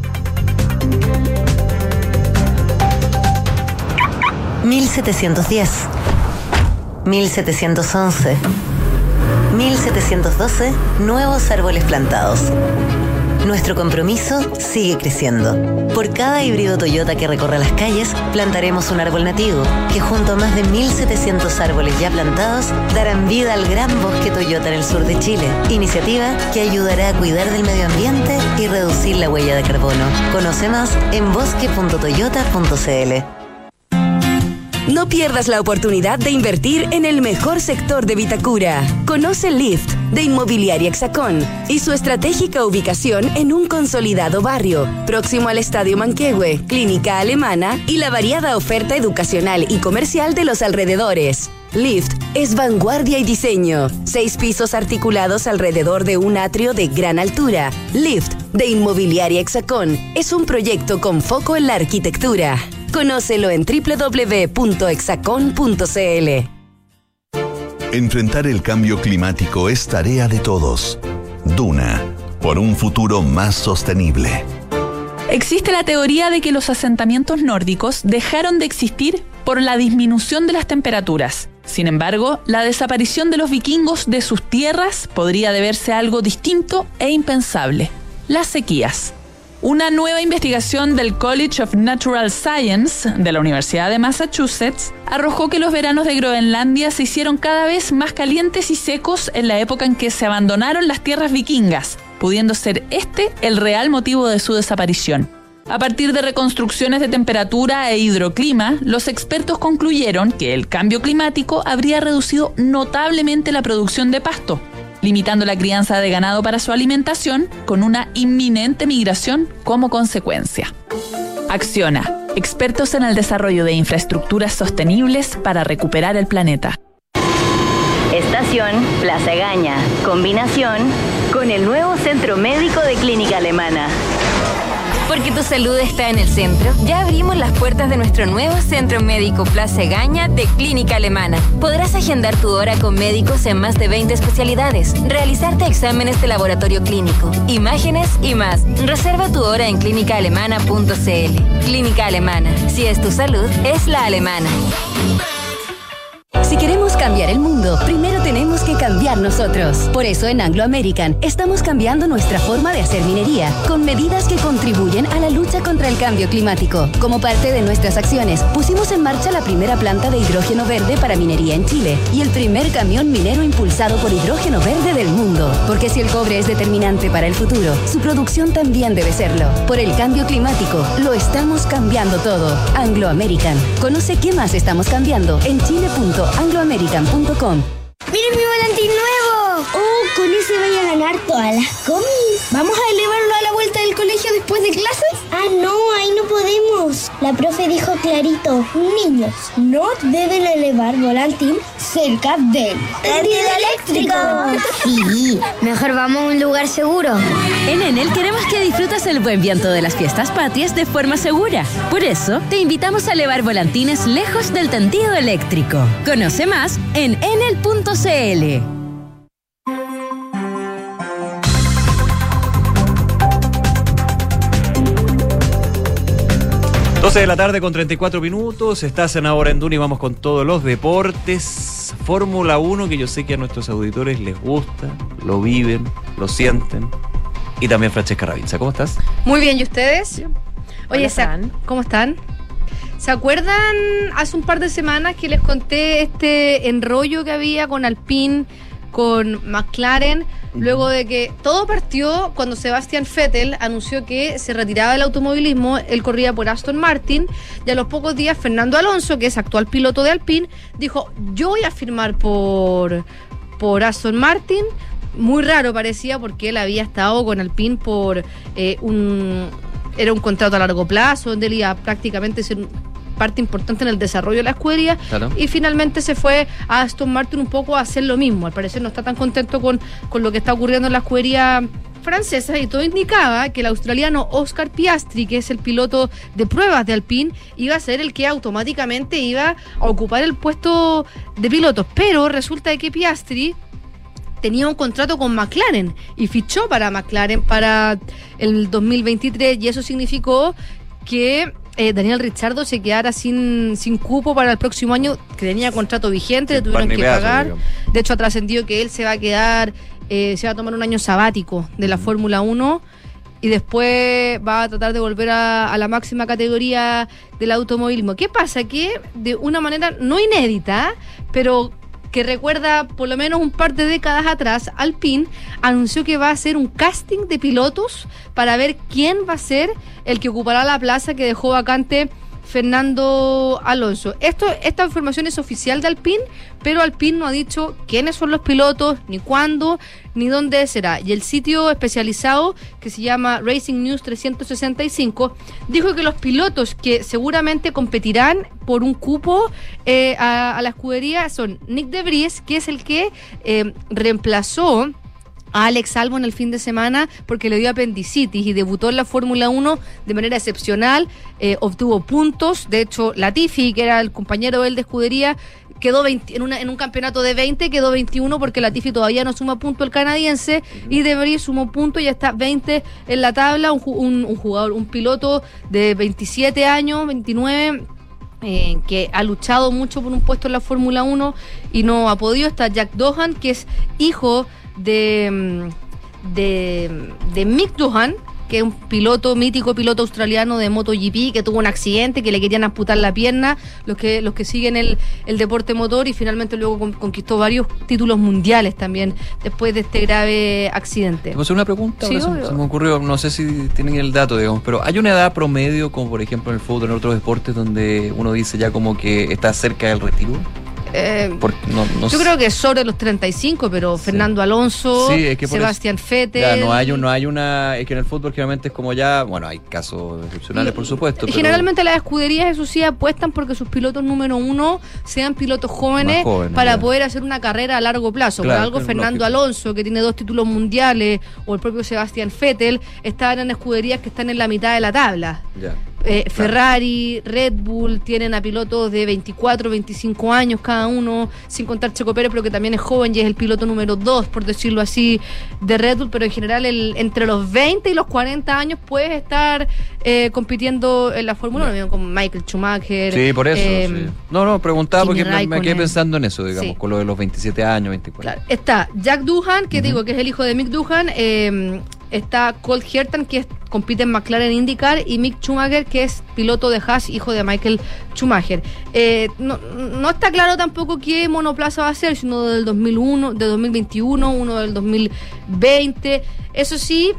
mil setecientos diez, mil setecientos once, mil setecientos doce, nuevos árboles plantados. Nuestro compromiso sigue creciendo. Por cada híbrido Toyota que recorra las calles, plantaremos un árbol nativo, que junto a más de mil setecientos árboles ya plantados, darán vida al gran bosque Toyota en el sur de Chile. Iniciativa que ayudará a cuidar del medio ambiente y reducir la huella de carbono. Conoce más en bosque punto toyota punto cl. No pierdas la oportunidad de invertir en el mejor sector de Vitacura. Conoce Lift, de Inmobiliaria Hexacón, y su estratégica ubicación en un consolidado barrio, próximo al Estadio Manquehue, Clínica Alemana y la variada oferta educacional y comercial de los alrededores. Lift es vanguardia y diseño. Seis pisos articulados alrededor de un atrio de gran altura. Lift, de Inmobiliaria Hexacón, es un proyecto con foco en la arquitectura. Conócelo en doble u doble u doble u punto hexacon punto cl. Enfrentar el cambio climático es tarea de todos. Duna, por un futuro más sostenible. Existe la teoría de que los asentamientos nórdicos dejaron de existir por la disminución de las temperaturas. Sin embargo, la desaparición de los vikingos de sus tierras podría deberse a algo distinto e impensable: las sequías. Una nueva investigación del College of Natural Science de la Universidad de Massachusetts arrojó que los veranos de Groenlandia se hicieron cada vez más calientes y secos en la época en que se abandonaron las tierras vikingas, pudiendo ser este el real motivo de su desaparición. A partir de reconstrucciones de temperatura e hidroclima, los expertos concluyeron que el cambio climático habría reducido notablemente la producción de pasto, limitando la crianza de ganado para su alimentación, con una inminente migración como consecuencia. Acciona, expertos en el desarrollo de infraestructuras sostenibles para recuperar el planeta. Estación Plaza Egaña. Combinación con el nuevo Centro Médico de Clínica Alemana. Porque tu salud está en el centro, ya abrimos las puertas de nuestro nuevo Centro Médico Plaza Egaña de Clínica Alemana. Podrás agendar tu hora con médicos en más de veinte especialidades, realizarte exámenes de laboratorio clínico, imágenes y más. Reserva tu hora en clínica alemana punto cl. Clínica Alemana. Si es tu salud, es la alemana. Si queremos cambiar el mundo, primero tenemos que cambiar nosotros. Por eso en Anglo American estamos cambiando nuestra forma de hacer minería, con medidas que contribuyen a la lucha contra el cambio climático. Como parte de nuestras acciones, pusimos en marcha la primera planta de hidrógeno verde para minería en Chile y el primer camión minero impulsado por hidrógeno verde del mundo. Porque si el cobre es determinante para el futuro, su producción también debe serlo. Por el cambio climático, lo estamos cambiando todo. Anglo American. Conoce qué más estamos cambiando en chile punto anglo american punto com. ¡Miren mi volantín nuevo! ¡Oh, con ese voy a ganar todas las comis! ¿Vamos a elevarlo a la vuelta del colegio después de clases? ¡Ah, no! Ahí no podemos. La profe dijo clarito, niños, no deben elevar volantín cerca del tendido eléctrico. Sí, mejor vamos a un lugar seguro. En Enel queremos que disfrutes el buen viento de las fiestas patrias de forma segura. Por eso, te invitamos a elevar volantines lejos del tendido eléctrico. Conoce más en enel punto c l. doce de la tarde con treinta y cuatro minutos, estás en Ahora en Duna y vamos con todos los deportes. Fórmula uno, que yo sé que a nuestros auditores les gusta, lo viven, lo sienten. Y también Francesca Ravizza, ¿cómo estás? Muy bien, ¿y ustedes? Bien. Oye, Hola, ¿se- Fran. ¿cómo están? ¿Se acuerdan hace un par de semanas que les conté este enrollo que había con Alpine, con McLaren? Luego de que todo partió cuando Sebastian Vettel anunció que se retiraba del automovilismo, él corría por Aston Martin, y a los pocos días Fernando Alonso, que es actual piloto de Alpine, dijo, yo voy a firmar por, por Aston Martin. Muy raro parecía, porque él había estado con Alpine por eh, un... era un contrato a largo plazo, donde él iba prácticamente a ser parte importante en el desarrollo de la escudería, Claro. y finalmente se fue a Aston Martin un poco a hacer lo mismo. Al parecer no está tan contento con, con lo que está ocurriendo en la escudería francesa, y todo indicaba que el australiano Oscar Piastri, que es el piloto de pruebas de Alpine, iba a ser el que automáticamente iba a ocupar el puesto de pilotos. Pero resulta que Piastri tenía un contrato con McLaren y fichó para McLaren para el dos mil veintitrés, y eso significó que eh, Daniel Ricciardo se quedara sin, sin cupo para el próximo año, que tenía contrato vigente, le Sin tuvieron pan ni que pedazo, pagar. digamos. De hecho, ha trascendido que él se va a quedar, eh, se va a tomar un año sabático de la Fórmula uno, y después va a tratar de volver a, a la máxima categoría del automovilismo. ¿Qué pasa? Que de una manera no inédita, pero que recuerda por lo menos un par de décadas atrás, Alpine anunció que va a hacer un casting de pilotos para ver quién va a ser el que ocupará la plaza que dejó vacante Fernando Alonso. Esto, esta información es oficial de Alpine, pero Alpine no ha dicho quiénes son los pilotos, ni cuándo, ni dónde será. Y el sitio especializado, que se llama Racing News trescientos sesenta y cinco, dijo que los pilotos que seguramente competirán por un cupo eh, a, a la escudería son Nick de Vries, que es el que eh, reemplazó a Alex Albon el fin de semana porque le dio apendicitis y debutó en la Fórmula uno de manera excepcional, eh, obtuvo puntos. De hecho, Latifi, que era el compañero de él de escudería, quedó veinte, en, una, en un campeonato de veinte, quedó veintiuno porque Latifi todavía no suma punto el canadiense, y De Vries sumó punto y está veinte en la tabla. Un, un, un jugador, un piloto de veintisiete años, veintinueve, Eh, que ha luchado mucho por un puesto en la Fórmula uno y no ha podido. Está Jack Doohan, que es hijo de, de, de Mick Doohan, que es un piloto, mítico piloto australiano de MotoGP, que tuvo un accidente, que le querían amputar la pierna, los que los que siguen el, el deporte motor, y finalmente luego con, conquistó varios títulos mundiales también después de este grave accidente. ¿Te puedo hacer una pregunta? Sí, Ahora se, obvio. se me ocurrió, no sé si tienen el dato, digamos, pero ¿hay una edad promedio, como por ejemplo en el fútbol, en otros deportes, donde uno dice ya como que está cerca del retiro? Eh, Porque no, no yo sé. creo que es sobre los treinta y cinco, pero Fernando Alonso, Sí, es que por Sebastián eso- Vettel. Ya, no hay, un- no hay una. Es que en el fútbol generalmente es como ya. Bueno, hay casos excepcionales, por supuesto. pero Generalmente las escuderías, eso sí, apuestan porque sus pilotos número uno sean pilotos jóvenes, Más jóvenes, para ya. poder hacer una carrera a largo plazo. Claro, Por algo es Fernando lógico. Alonso, que tiene dos títulos mundiales, o el propio Sebastián Vettel, están en escuderías que están en la mitad de la tabla. Ya. Eh, Claro. Ferrari, Red Bull tienen a pilotos de veinticuatro, veinticinco años cada uno, sin contar Checo Pérez, pero que también es joven y es el piloto número dos, por decirlo así, de Red Bull. Pero en general el, entre los veinte y los cuarenta años puedes estar eh, compitiendo en la Fórmula uno, mismo con Michael Schumacher. Sí, por eso. eh, sí. No, no, preguntaba Kimi porque me, me quedé Raikkonen. pensando en eso, digamos, Sí. con lo de los veintisiete años, veinticuatro. Claro. Está Jack Doohan, que digo que es el hijo de Mick Doohan. eh, está Colt Hertan, que es- compite en McLaren IndyCar, y Mick Schumacher, que es piloto de Haas, hijo de Michael Schumacher. Eh, no, no está claro tampoco qué monoplaza va a ser, sino del dos mil uno, de dos mil veintiuno, uno del dos mil veinte. Eso sí,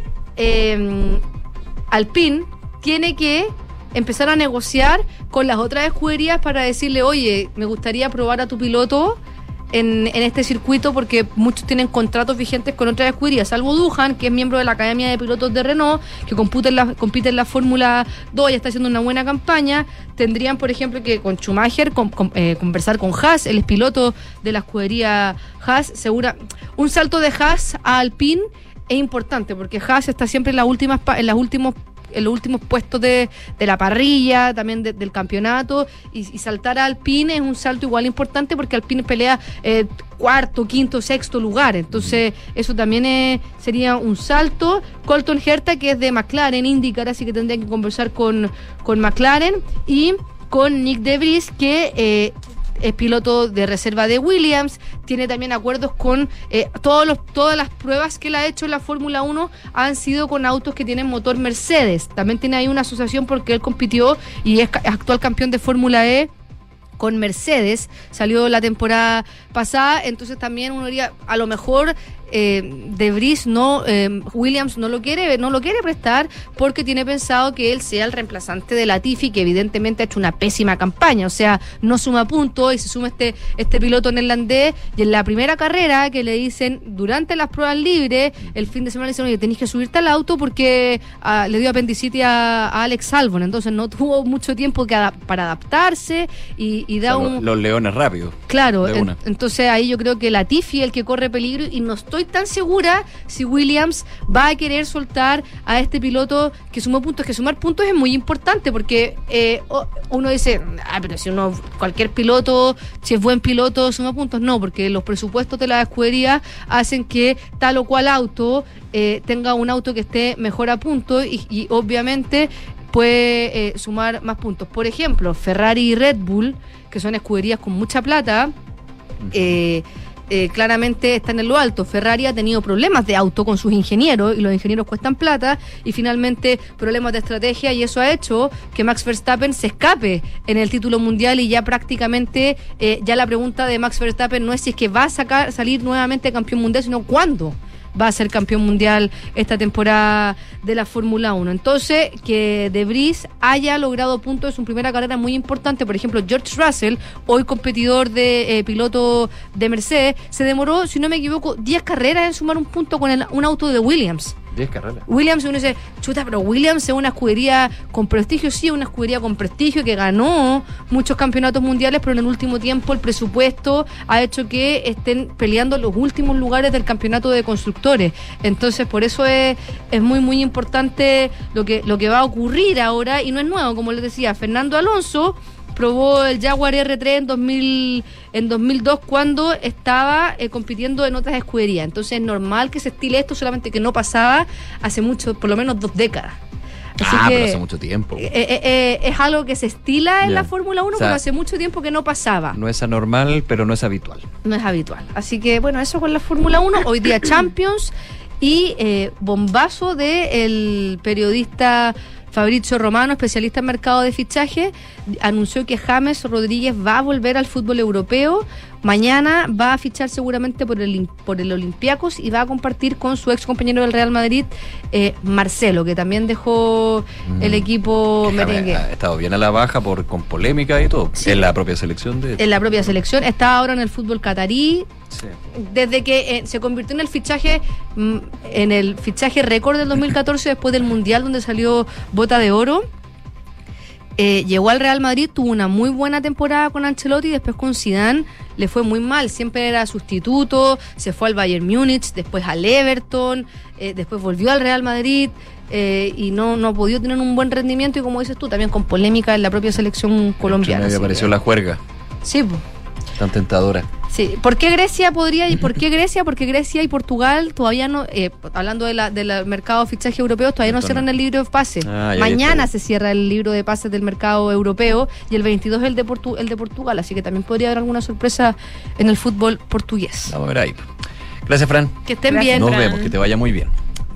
eh, Alpine tiene que empezar a negociar con las otras escuderías para decirle, oye, me gustaría probar a tu piloto en, en este circuito porque muchos tienen contratos vigentes con otras escuderías, salvo Duhan, que es miembro de la Academia de Pilotos de Renault, que compite en la, compite en la Fórmula dos y está haciendo una buena campaña. Tendrían, por ejemplo, que con Schumacher con, con, eh, conversar con Haas, él es piloto de la escudería Haas. Segura, un salto de Haas a Alpine es importante porque Haas está siempre en las últimas en las últimos en los últimos puestos de, de la parrilla, también de, del campeonato, y, y saltar a Alpine es un salto igual importante porque Alpine pelea eh, cuarto, quinto, sexto lugar, entonces eso también es, sería un salto. Colton Herta, que es de McLaren, IndyCar, así que tendría que conversar con, con McLaren, y con Nick De Vries, que eh, es piloto de reserva de Williams, tiene también acuerdos con eh, todos los, todas las pruebas que él ha hecho en la Fórmula uno han sido con autos que tienen motor Mercedes. También tiene ahí una asociación porque él compitió y es actual campeón de Fórmula E con Mercedes, salió la temporada pasada, entonces también uno diría, a lo mejor eh, De Vries no, eh, Williams no lo quiere, no lo quiere prestar porque tiene pensado que él sea el reemplazante de Latifi, que evidentemente ha hecho una pésima campaña, o sea, no suma puntos, y se suma este, este piloto neerlandés, y en la primera carrera que le dicen, durante las pruebas libres, el fin de semana le dicen, oye, tenés que subirte al auto porque ah, le dio apendicitis a, a Alex Albon, entonces no tuvo mucho tiempo que adap- para adaptarse, y, y da o sea, un... Los, los leones rápidos. Claro, en, entonces ahí yo creo que Latifi es el que corre peligro, y no estoy tan segura si Williams va a querer soltar a este piloto que sumó puntos, que sumar puntos es muy importante porque eh, uno dice, ah, pero si uno, cualquier piloto, si es buen piloto, suma puntos, no, porque los presupuestos de la escudería hacen que tal o cual auto eh, tenga un auto que esté mejor a punto, y, y obviamente puede eh, sumar más puntos. Por ejemplo, Ferrari y Red Bull, que son escuderías con mucha plata, eh, eh, claramente están en lo alto. Ferrari ha tenido problemas de auto con sus ingenieros, y los ingenieros cuestan plata, y finalmente problemas de estrategia, y eso ha hecho que Max Verstappen se escape en el título mundial, y ya prácticamente eh, ya la pregunta de Max Verstappen no es si es que va a sacar, salir nuevamente campeón mundial, sino cuándo va a ser campeón mundial esta temporada de la Fórmula uno. Entonces, que De Vries haya logrado puntos en su primera carrera muy importante. Por ejemplo, George Russell, hoy competidor de eh, piloto de Mercedes, se demoró, si no me equivoco, diez carreras en sumar un punto con el, un auto de Williams. diez carreras. Williams, uno dice, chuta, pero Williams es una escudería con prestigio, sí, una escudería con prestigio que ganó muchos campeonatos mundiales, pero en el último tiempo el presupuesto ha hecho que estén peleando los últimos lugares del campeonato de constructores. Entonces, por eso es, es muy, muy importante lo que, lo que va a ocurrir ahora, y no es nuevo, como les decía, Fernando Alonso probó el Jaguar R tres en dos mil, en dos mil dos cuando estaba eh, compitiendo en otras escuderías. Entonces es normal que se estile esto, solamente que no pasaba hace mucho, por lo menos dos décadas. Así ah, que, pero hace mucho tiempo. Eh, eh, eh, es algo que se estila en yeah. la Fórmula uno, o sea, pero hace mucho tiempo que no pasaba. No es anormal, pero no es habitual. No es habitual. Así que, bueno, eso con la Fórmula uno. Hoy día Champions, y eh, bombazo del periodista Fabrizio Romano, especialista en mercado de fichaje, anunció que James Rodríguez va a volver al fútbol europeo. Mañana va a fichar seguramente por el por el Olympiacos, y va a compartir con su ex compañero del Real Madrid, eh, Marcelo, que también dejó mm. el equipo merengue. Ha estado bien a la baja por con polémica y todo. Sí. En la propia selección. de En la propia selección. Está ahora en el fútbol catarí. Sí. Desde que eh, se convirtió en el fichaje mm, en el fichaje récord del dos mil catorce, después del Mundial donde salió bota de oro. Eh, llegó al Real Madrid, tuvo una muy buena temporada con Ancelotti, y después con Zidane le fue muy mal, siempre era sustituto, se fue al Bayern Múnich, después al Everton, eh, después volvió al Real Madrid, eh, y no, no ha podido tener un buen rendimiento, y como dices tú, también con polémica en la propia selección colombiana. Medio apareció que... la juerga. Sí, pues. Tan tentadora. Sí, ¿por qué Grecia podría? ¿Y por qué Grecia? Porque Grecia y Portugal todavía no, eh, hablando de la, del mercado de fichaje europeo, todavía no cierran el libro de pases. Ah, Mañana se cierra el libro de pases del mercado europeo, y el veintidós el de, Portu, el de Portugal, así que también podría haber alguna sorpresa en el fútbol portugués. Vamos a ver ahí. Gracias, Fran. Que estén Gracias, bien. Nos Fran. vemos, que te vaya muy bien.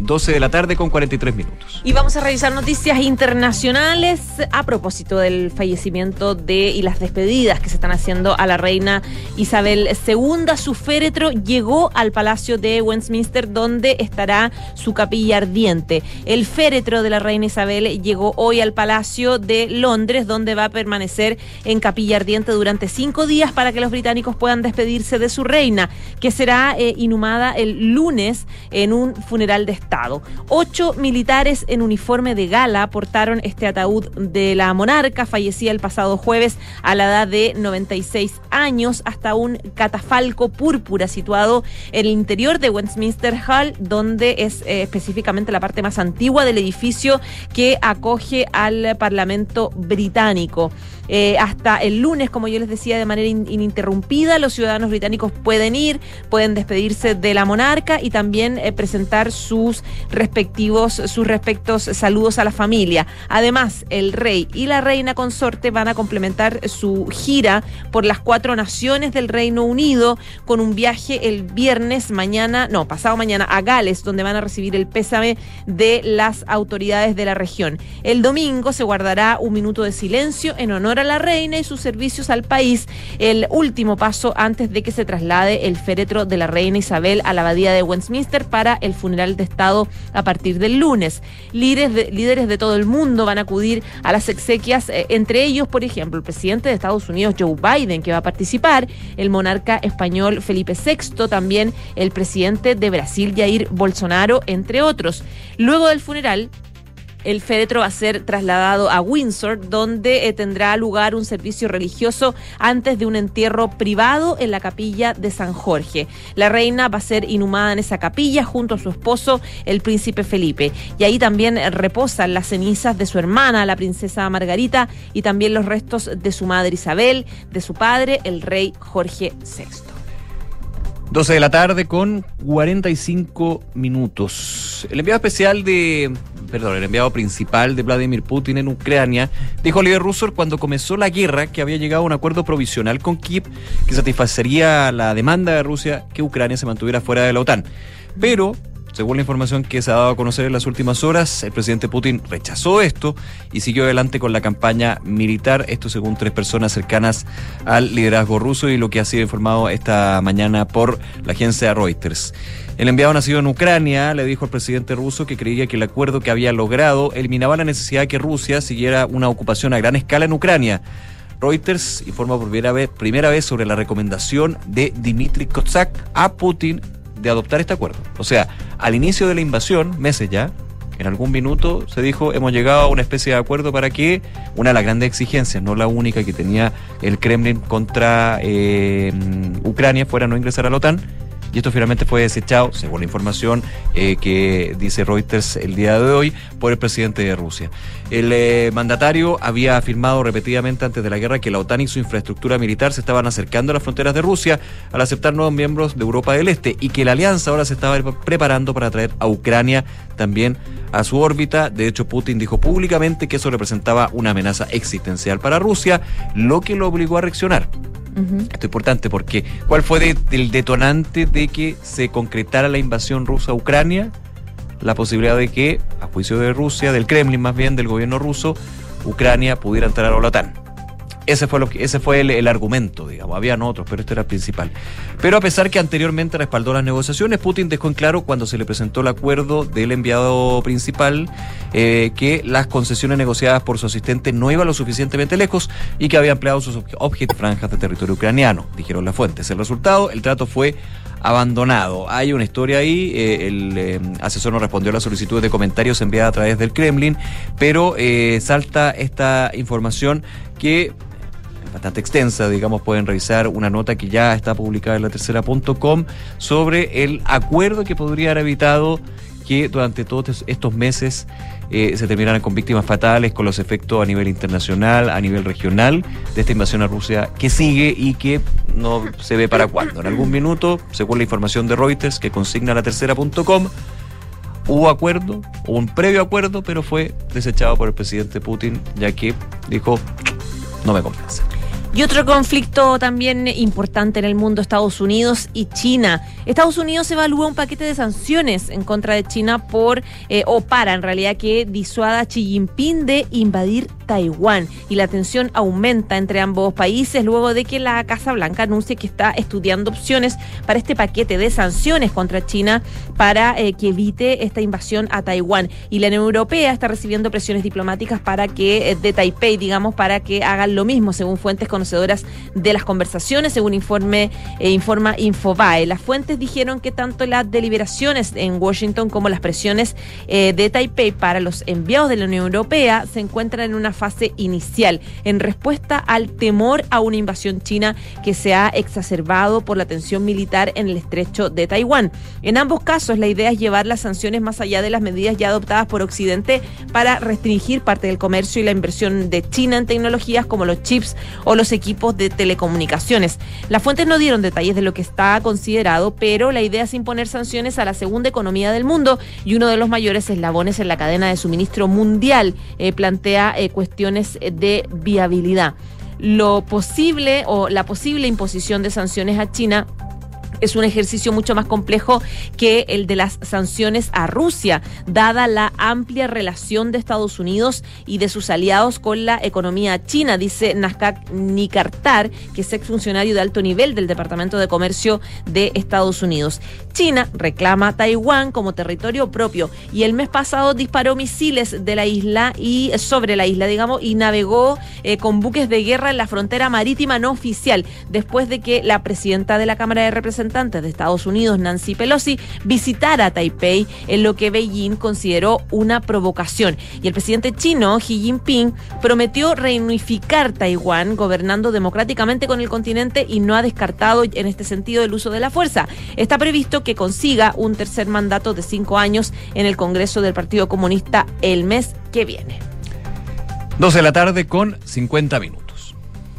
doce de la tarde con cuarenta y tres minutos. Y vamos a revisar noticias internacionales a propósito del fallecimiento de y las despedidas que se están haciendo a la reina Isabel segunda. Su féretro llegó al Palacio de Westminster, donde estará su capilla ardiente. El féretro de la reina Isabel llegó hoy al Palacio de Londres, donde va a permanecer en capilla ardiente durante cinco días para que los británicos puedan despedirse de su reina, que será eh, inhumada el lunes en un funeral de Estado. Ocho militares en uniforme de gala portaron este ataúd de la monarca, fallecida el pasado jueves a la edad de noventa y seis años, hasta un catafalco púrpura situado en el interior de Westminster Hall, donde es eh, específicamente la parte más antigua del edificio que acoge al Parlamento británico. Eh, hasta el lunes, como yo les decía, de manera in- ininterrumpida, los ciudadanos británicos pueden ir, pueden despedirse de la monarca y también eh, presentar sus respectivos, sus respectos saludos a la familia. Además, el rey y la reina consorte van a complementar su gira por las cuatro naciones del Reino Unido con un viaje el viernes, mañana, no, pasado mañana, a Gales, donde van a recibir el pésame de las autoridades de la región. El domingo se guardará un minuto de silencio en honor a la reina y sus servicios al país, el último paso antes de que se traslade el féretro de la reina Isabel a la abadía de Westminster para el funeral de Estado a partir del lunes. Líderes de, líderes de todo el mundo van a acudir a las exequias, eh, entre ellos, por ejemplo, el presidente de Estados Unidos, Joe Biden, que va a participar, el monarca español Felipe sexto, también el presidente de Brasil, Jair Bolsonaro, entre otros. Luego del funeral, el féretro va a ser trasladado a Windsor, donde eh, tendrá lugar un servicio religioso antes de un entierro privado en la capilla de San Jorge. La reina va a ser inhumada en esa capilla junto a su esposo, el príncipe Felipe. Y ahí también reposan las cenizas de su hermana, la princesa Margarita, y también los restos de su madre Isabel, de su padre, el rey Jorge sexto. doce de la tarde con cuarenta y cinco minutos. El enviado especial de... Perdón, el enviado principal de Vladimir Putin en Ucrania dijo a Oliver Russell cuando comenzó la guerra que había llegado a un acuerdo provisional con Kiev que satisfacería la demanda de Rusia que Ucrania se mantuviera fuera de la OTAN. Pero, según la información que se ha dado a conocer en las últimas horas, el presidente Putin rechazó esto y siguió adelante con la campaña militar, esto según tres personas cercanas al liderazgo ruso y lo que ha sido informado esta mañana por la agencia Reuters. El enviado nacido en Ucrania le dijo al presidente ruso que creía que el acuerdo que había logrado eliminaba la necesidad de que Rusia siguiera una ocupación a gran escala en Ucrania. Reuters informa por primera vez, primera vez sobre la recomendación de Dmitry Kozak a Putin de adoptar este acuerdo. O sea, al inicio de la invasión, meses ya, en algún minuto se dijo, hemos llegado a una especie de acuerdo para que una de las grandes exigencias, no la única que tenía el Kremlin contra eh, Ucrania, fuera no ingresar a la OTAN. Y esto finalmente fue desechado, según la información eh, que dice Reuters el día de hoy, por el presidente de Rusia. El eh, mandatario había afirmado repetidamente antes de la guerra que la OTAN y su infraestructura militar se estaban acercando a las fronteras de Rusia al aceptar nuevos miembros de Europa del Este y que la alianza ahora se estaba preparando para traer a Ucrania también a su órbita. De hecho, Putin dijo públicamente que eso representaba una amenaza existencial para Rusia, lo que lo obligó a reaccionar. Uh-huh. Esto es importante porque ¿cuál fue de, el detonante de que se concretara la invasión rusa a Ucrania? La posibilidad de que, a juicio de Rusia, del Kremlin más bien, del gobierno ruso, Ucrania pudiera entrar a la OTAN. Ese fue lo que, ese fue el, el argumento, digamos. Habían otros, pero este era el principal. Pero a pesar que anteriormente respaldó las negociaciones, Putin dejó en claro cuando se le presentó el acuerdo del enviado principal eh, que las concesiones negociadas por su asistente no iban lo suficientemente lejos y que había empleado sus objetivos franjas de territorio ucraniano, dijeron las fuentes. El resultado, el trato fue abandonado. Hay una historia ahí, eh, el eh, asesor no respondió a las solicitudes de comentarios enviadas a través del Kremlin, pero eh, salta esta información que bastante extensa, digamos, pueden revisar una nota que ya está publicada en la tercera punto com sobre el acuerdo que podría haber evitado que durante todos estos meses eh, se terminaran con víctimas fatales, con los efectos a nivel internacional, a nivel regional, de esta invasión a Rusia que sigue y que no se ve para cuándo. En algún minuto, según la información de Reuters que consigna la tercera punto com, hubo acuerdo, hubo un previo acuerdo, pero fue desechado por el presidente Putin, ya que dijo, no me convence. Y otro conflicto también importante en el mundo, Estados Unidos y China. Estados Unidos evalúa un paquete de sanciones en contra de China por, eh, o para en realidad, que disuada a Xi Jinping de invadir Taiwán. Y la tensión aumenta entre ambos países luego de que la Casa Blanca anuncie que está estudiando opciones para este paquete de sanciones contra China para eh, que evite esta invasión a Taiwán. Y la Unión Europea está recibiendo presiones diplomáticas para que, eh, de Taipei, digamos, para que hagan lo mismo, según fuentes conocedoras de las conversaciones, según informe eh, informa Infobae. Las fuentes dijeron que tanto las deliberaciones en Washington como las presiones eh, de Taipei para los enviados de la Unión Europea se encuentran en una fase inicial, en respuesta al temor a una invasión china que se ha exacerbado por la tensión militar en el estrecho de Taiwán. En ambos casos, la idea es llevar las sanciones más allá de las medidas ya adoptadas por Occidente para restringir parte del comercio y la inversión de China en tecnologías como los chips o los equipos de telecomunicaciones. Las fuentes no dieron detalles de lo que está considerado, pero la idea es imponer sanciones a la segunda economía del mundo y uno de los mayores eslabones en la cadena de suministro mundial. Eh, plantea eh, cuestiones de viabilidad. Lo posible o la posible imposición de sanciones a China es un ejercicio mucho más complejo que el de las sanciones a Rusia, dada la amplia relación de Estados Unidos y de sus aliados con la economía china, dice Nazca Nikartar, que es exfuncionario de alto nivel del Departamento de Comercio de Estados Unidos. China reclama a Taiwán como territorio propio y el mes pasado disparó misiles de la isla y sobre la isla, digamos, y navegó eh, con buques de guerra en la frontera marítima no oficial, después de que la presidenta de la Cámara de Representantes de Estados Unidos, Nancy Pelosi, visitara Taipei en lo que Beijing consideró una provocación. Y el presidente chino, Xi Jinping, prometió reunificar Taiwán gobernando democráticamente con el continente y no ha descartado en este sentido el uso de la fuerza. Está previsto que consiga un tercer mandato de cinco años en el Congreso del Partido Comunista el mes que viene. doce de la tarde con cincuenta minutos.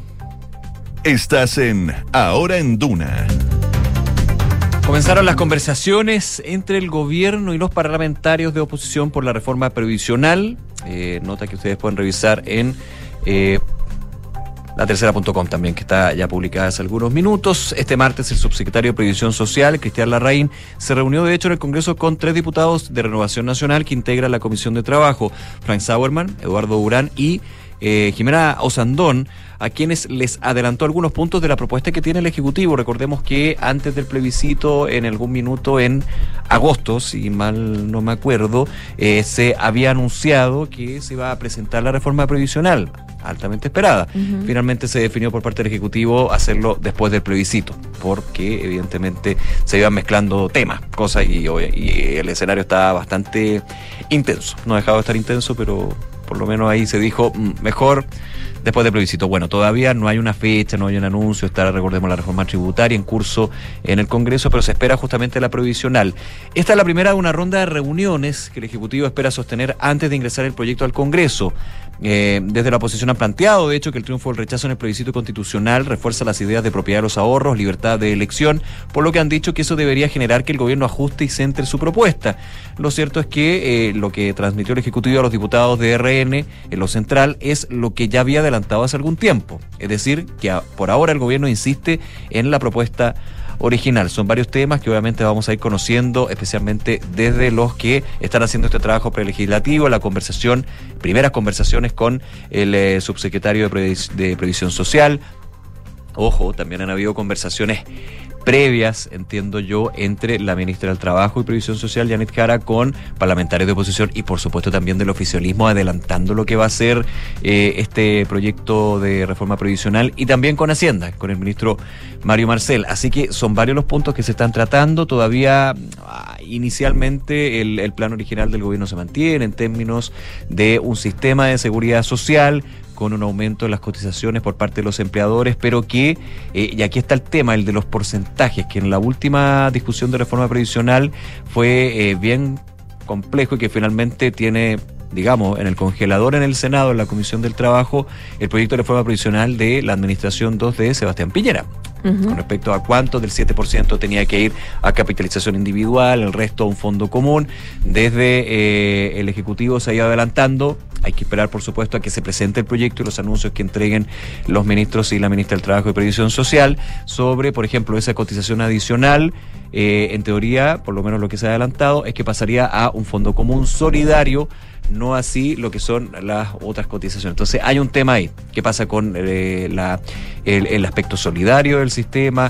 Estás en Ahora en Duna. Comenzaron las conversaciones entre el gobierno y los parlamentarios de oposición por la reforma previsional. Eh, nota que ustedes pueden revisar en eh, la tercera punto com también, que está ya publicada hace algunos minutos. Este martes el subsecretario de Previsión Social, Cristian Larraín, se reunió de hecho en el Congreso con tres diputados de Renovación Nacional que integran la Comisión de Trabajo, Frank Sauerman, Eduardo Urán y eh, Jimena Osandón, a quienes les adelantó algunos puntos de la propuesta que tiene el Ejecutivo. Recordemos que antes del plebiscito, en algún minuto en agosto, si mal no me acuerdo, eh, se había anunciado que se iba a presentar la reforma previsional, altamente esperada. Uh-huh. Finalmente se definió por parte del Ejecutivo hacerlo después del plebiscito, porque evidentemente se iban mezclando temas, cosas, y, y el escenario estaba bastante intenso. No ha dejado de estar intenso, pero por lo menos ahí se dijo mejor después del plebiscito. Bueno, todavía no hay una fecha, no hay un anuncio, está, recordemos, la reforma tributaria en curso en el Congreso, pero se espera justamente la previsional. Esta es la primera de una ronda de reuniones que el Ejecutivo espera sostener antes de ingresar el proyecto al Congreso. Eh, desde la oposición han planteado, de hecho, que el triunfo del rechazo en el plebiscito constitucional refuerza las ideas de propiedad de los ahorros, libertad de elección, por lo que han dicho que eso debería generar que el gobierno ajuste y centre su propuesta. Lo cierto es que eh, lo que transmitió el Ejecutivo a los diputados de R N en lo central es lo que ya había adelantado hace algún tiempo, es decir, que a, por ahora el gobierno insiste en la propuesta original. Son varios temas que obviamente vamos a ir conociendo, especialmente desde los que están haciendo este trabajo prelegislativo, la conversación, primeras conversaciones con el eh, subsecretario de, Previs- de Previsión Social. Ojo, también han habido conversaciones previas, entiendo yo, entre la ministra del Trabajo y Previsión Social, Janet Jara, con parlamentarios de oposición y por supuesto también del oficialismo, adelantando lo que va a ser eh, este proyecto de reforma previsional, y también con Hacienda, con el ministro Mario Marcel. Así que son varios los puntos que se están tratando. Todavía ah, inicialmente el, el plan original del gobierno se mantiene en términos de un sistema de seguridad social con un aumento en las cotizaciones por parte de los empleadores, pero que, eh, y aquí está el tema, el de los porcentajes, que en la última discusión de reforma previsional fue eh, bien complejo y que finalmente tiene, digamos, en el congelador en el Senado, en la Comisión del Trabajo, el proyecto de reforma previsional de la Administración dos de Sebastián Piñera. Uh-huh. Con respecto a cuánto del siete por ciento tenía que ir a capitalización individual, el resto a un fondo común. Desde eh, el Ejecutivo se ha ido adelantando hay que esperar, por supuesto, a que se presente el proyecto y los anuncios que entreguen los ministros y la ministra del Trabajo y Previsión Social sobre, por ejemplo, esa cotización adicional. Eh, en teoría, por lo menos lo que se ha adelantado, es que pasaría a un fondo común solidario, no así lo que son las otras cotizaciones. Entonces hay un tema ahí. ¿Qué pasa con eh, la, el, el aspecto solidario del sistema?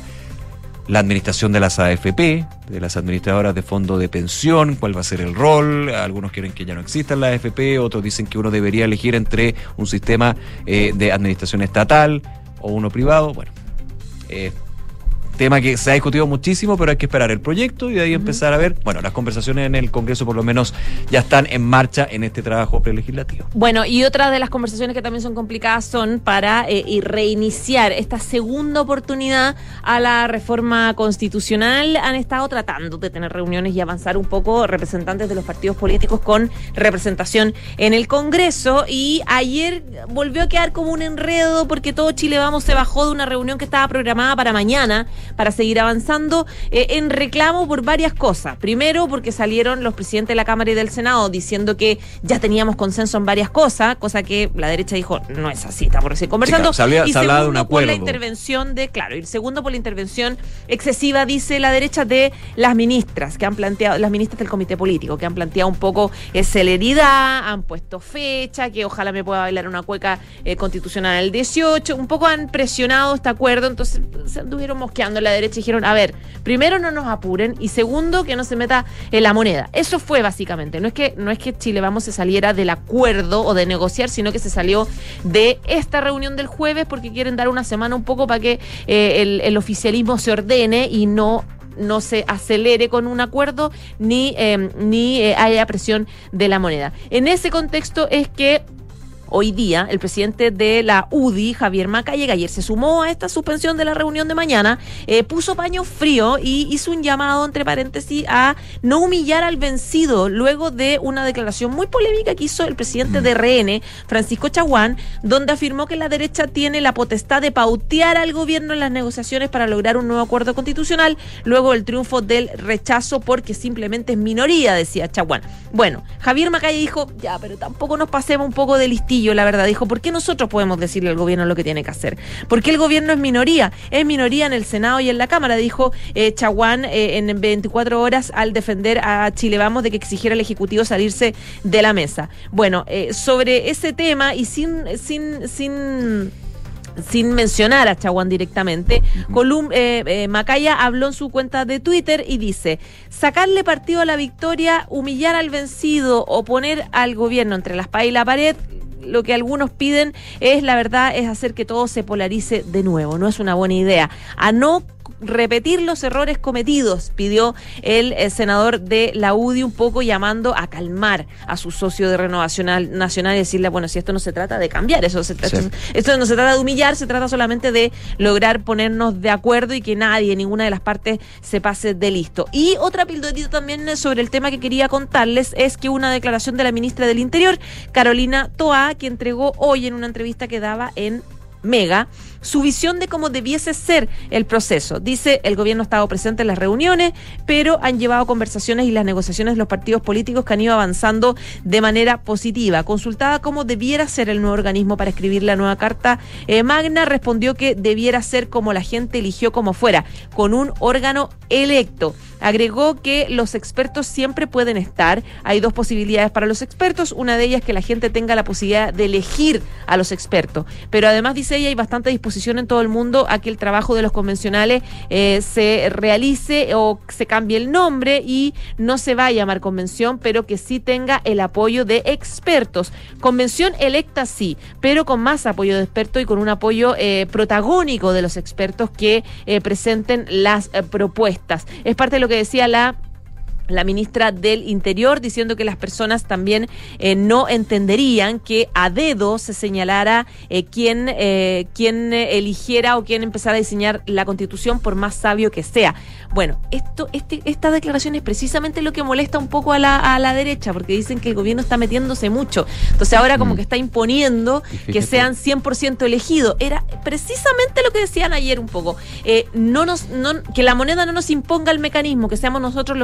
La administración de las A F P, de las administradoras de fondo de pensión, cuál va a ser el rol. Algunos quieren que ya no existan las A F P, otros dicen que uno debería elegir entre un sistema eh, de administración estatal o uno privado. Bueno, eh, tema que se ha discutido muchísimo, pero hay que esperar el proyecto y de ahí uh-huh. empezar a ver. Bueno, las conversaciones en el Congreso por lo menos ya están en marcha en este trabajo prelegislativo. Bueno, y otras de las conversaciones que también son complicadas son para eh, y reiniciar esta segunda oportunidad a la reforma constitucional. Han estado tratando de tener reuniones y avanzar un poco representantes de los partidos políticos con representación en el Congreso, y ayer volvió a quedar como un enredo porque todo Chile Vamos se bajó de una reunión que estaba programada para mañana para seguir avanzando eh, en reclamo por varias cosas. Primero, porque salieron los presidentes de la Cámara y del Senado diciendo que ya teníamos consenso en varias cosas, cosa que la derecha dijo, no es así, estamos recién conversando. Sí, claro, se había, y se segundo, de un acuerdo, por la intervención de, claro, y el segundo por la intervención excesiva, dice la derecha, de las ministras que han planteado, las ministras del comité político, que han planteado un poco eh, celeridad, han puesto fecha, que ojalá me pueda bailar una cueca eh, constitucional el dieciocho, un poco han presionado este acuerdo, entonces se anduvieron mosqueando la derecha y dijeron, a ver, primero no nos apuren y segundo que no se meta en la moneda. Eso fue básicamente, no es que no es que Chile Vamos se saliera del acuerdo o de negociar, sino que se salió de esta reunión del jueves porque quieren dar una semana un poco para que eh, el, el oficialismo se ordene y no no se acelere con un acuerdo ni, eh, ni eh, haya presión de la moneda. En ese contexto es que hoy día, el presidente de la U D I, Javier Macaya, que ayer se sumó a esta suspensión de la reunión de mañana, eh, puso paño frío y hizo un llamado, entre paréntesis, a no humillar al vencido, luego de una declaración muy polémica que hizo el presidente de R N, Francisco Chaguán, donde afirmó que la derecha tiene la potestad de pautear al gobierno en las negociaciones para lograr un nuevo acuerdo constitucional, luego del triunfo del rechazo porque simplemente es minoría, decía Chaguán. Bueno, Javier Macaya dijo, ya, pero tampoco nos pasemos un poco de listillo, la verdad. Dijo, ¿por qué nosotros podemos decirle al gobierno lo que tiene que hacer? ¿Por qué el gobierno es minoría? Es minoría en el Senado y en la Cámara, dijo eh, Chaguán eh, en veinticuatro horas al defender a Chile Vamos de que exigiera al Ejecutivo salirse de la mesa. Bueno, eh, sobre ese tema y sin... sin, sin sin mencionar a Chaguán directamente, uh-huh. Colum, eh, eh, Macaya habló en su cuenta de Twitter y dice, sacarle partido a la victoria, humillar al vencido o poner al gobierno entre la espada y la pared, lo que algunos piden es, la verdad, es hacer que todo se polarice de nuevo. No es una buena idea. A no repetir los errores cometidos, pidió el, el senador de la U D I, un poco llamando a calmar a su socio de Renovación Nacional y decirle, bueno, si esto no se trata de cambiar, eso se, sí. esto, esto no se trata de humillar, se trata solamente de lograr ponernos de acuerdo y que nadie, ninguna de las partes se pase de listo. Y otra pildorita también sobre el tema que quería contarles es que una declaración de la ministra del Interior, Carolina Toá, que entregó hoy en una entrevista que daba en Mega, su visión de cómo debiese ser el proceso. Dice, el gobierno ha estado presente en las reuniones, pero han llevado conversaciones y las negociaciones de los partidos políticos que han ido avanzando de manera positiva. Consultada cómo debiera ser el nuevo organismo para escribir la nueva Carta eh, Magna, respondió que debiera ser como la gente eligió como fuera, con un órgano electo. Agregó que los expertos siempre pueden estar. Hay dos posibilidades para los expertos. Una de ellas es que la gente tenga la posibilidad de elegir a los expertos. Pero además, dice ella, hay bastante disposición en todo el mundo a que el trabajo de los convencionales eh, se realice o se cambie el nombre y no se va a llamar convención, pero que sí tenga el apoyo de expertos. Convención electa sí, pero con más apoyo de expertos y con un apoyo eh, protagónico de los expertos que eh, presenten las eh, propuestas. Es parte de lo que decía la la ministra del Interior, diciendo que las personas también eh, no entenderían que a dedo se señalara eh, quién, eh, quién eligiera o quién empezara a diseñar la Constitución, por más sabio que sea. Bueno, esto, este, esta declaración es precisamente lo que molesta un poco a la, a la derecha, porque dicen que el gobierno está metiéndose mucho. Entonces ahora como mm. que está imponiendo que sean cien por ciento elegidos. Era precisamente lo que decían ayer un poco. Eh, no nos, no, que la moneda no nos imponga el mecanismo, que seamos nosotros los que los definamos.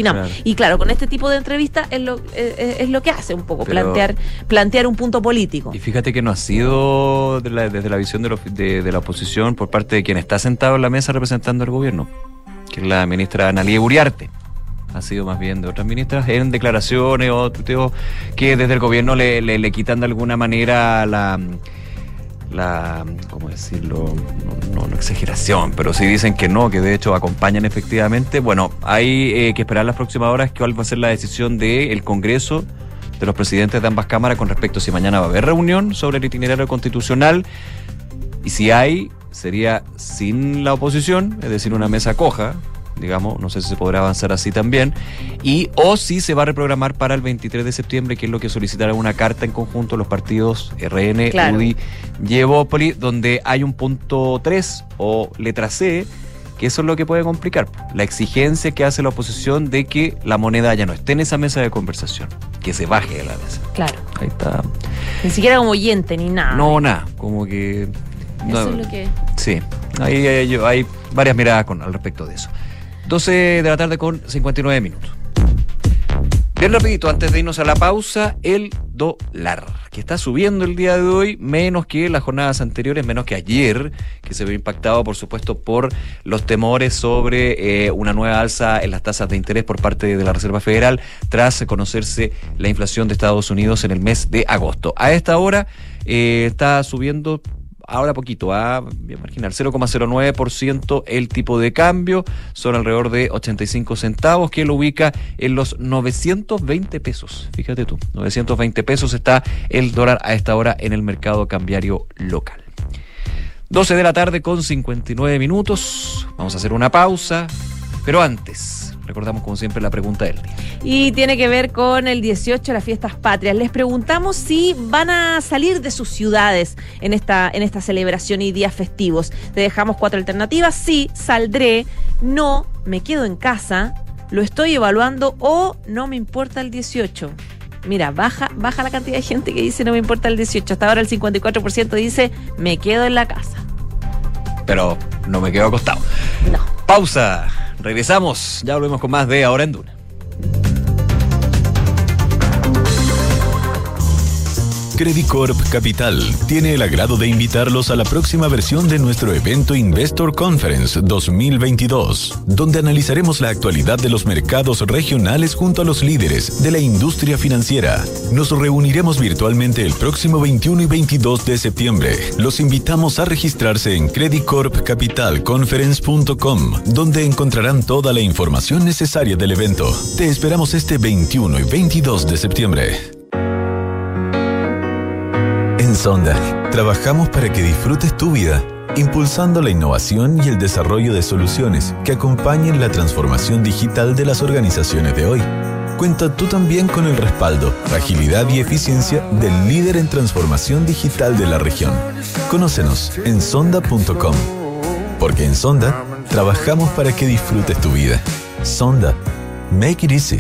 opinamos. Claro. Y claro, con este tipo de entrevistas es lo, es, es lo que hace un poco, Pero, plantear plantear un punto político. Y fíjate que no ha sido de la, desde la visión de, lo, de, de la oposición por parte de quien está sentado en la mesa representando al gobierno, que es la ministra Analía Uriarte. Ha sido más bien de otras ministras en declaraciones o tuiteos que desde el gobierno le, le, le quitan de alguna manera la, la ¿cómo decirlo? No, no, no exageración, pero sí dicen que no, que de hecho acompañan efectivamente. Bueno, hay eh, que esperar las próximas horas cuál va a ser la decisión del Congreso, de los presidentes de ambas cámaras con respecto a si mañana va a haber reunión sobre el itinerario constitucional, y si hay, sería sin la oposición, es decir, una mesa coja, digamos, no sé si se podrá avanzar así también, y o si se va a reprogramar para el veintitrés de septiembre, que es lo que solicitará una carta en conjunto los partidos R N, claro. U D I y Evópoli, donde hay un punto tres o letra C, que eso es lo que puede complicar, la exigencia que hace la oposición de que la moneda ya no esté en esa mesa de conversación, que se baje de la mesa. Claro. Ahí está. Ni siquiera como oyente ni nada. No, nada, como que... No, eso es lo que... Sí, ahí hay, hay varias miradas con, al respecto de eso. doce de la tarde con cincuenta y nueve minutos. Bien rapidito, antes de irnos a la pausa, el dólar, que está subiendo el día de hoy, menos que las jornadas anteriores, menos que ayer, que se ve impactado, por supuesto, por los temores sobre eh, una nueva alza en las tasas de interés por parte de la Reserva Federal, tras conocerse la inflación de Estados Unidos en el mes de agosto. A esta hora eh, está subiendo... Ahora poquito, a bien marginal, cero coma cero nueve por ciento el tipo de cambio, son alrededor de ochenta y cinco centavos, que lo ubica en los novecientos veinte pesos. Fíjate tú, novecientos veinte pesos está el dólar a esta hora en el mercado cambiario local. doce de la tarde con cincuenta y nueve minutos, vamos a hacer una pausa, pero antes... recordamos como siempre la pregunta del día. Y tiene que ver con el dieciocho, las fiestas patrias. Les preguntamos si van a salir de sus ciudades en esta, en esta celebración y días festivos. Te dejamos cuatro alternativas. Sí, saldré. No, me quedo en casa. Lo estoy evaluando o no me importa el dieciocho. Mira, baja, baja la cantidad de gente que dice no me importa el dieciocho. Hasta ahora el cincuenta y cuatro por ciento dice me quedo en la casa. Pero no me quedo acostado. No. Pausa. Regresamos, ya volvemos con más de Ahora en Duna. Credicorp Capital tiene el agrado de invitarlos a la próxima versión de nuestro evento Investor Conference dos mil veintidós, donde analizaremos la actualidad de los mercados regionales junto a los líderes de la industria financiera. Nos reuniremos virtualmente el próximo veintiuno y veintidós de septiembre. Los invitamos a registrarse en credicorp capital conference punto com, donde encontrarán toda la información necesaria del evento. Te esperamos este veintiuno y veintidós de septiembre. En Sonda, trabajamos para que disfrutes tu vida, impulsando la innovación y el desarrollo de soluciones que acompañen la transformación digital de las organizaciones de hoy. Cuenta tú también con el respaldo, agilidad y eficiencia del líder en transformación digital de la región. Conócenos en sonda punto com, porque en Sonda trabajamos para que disfrutes tu vida. Sonda, make it easy.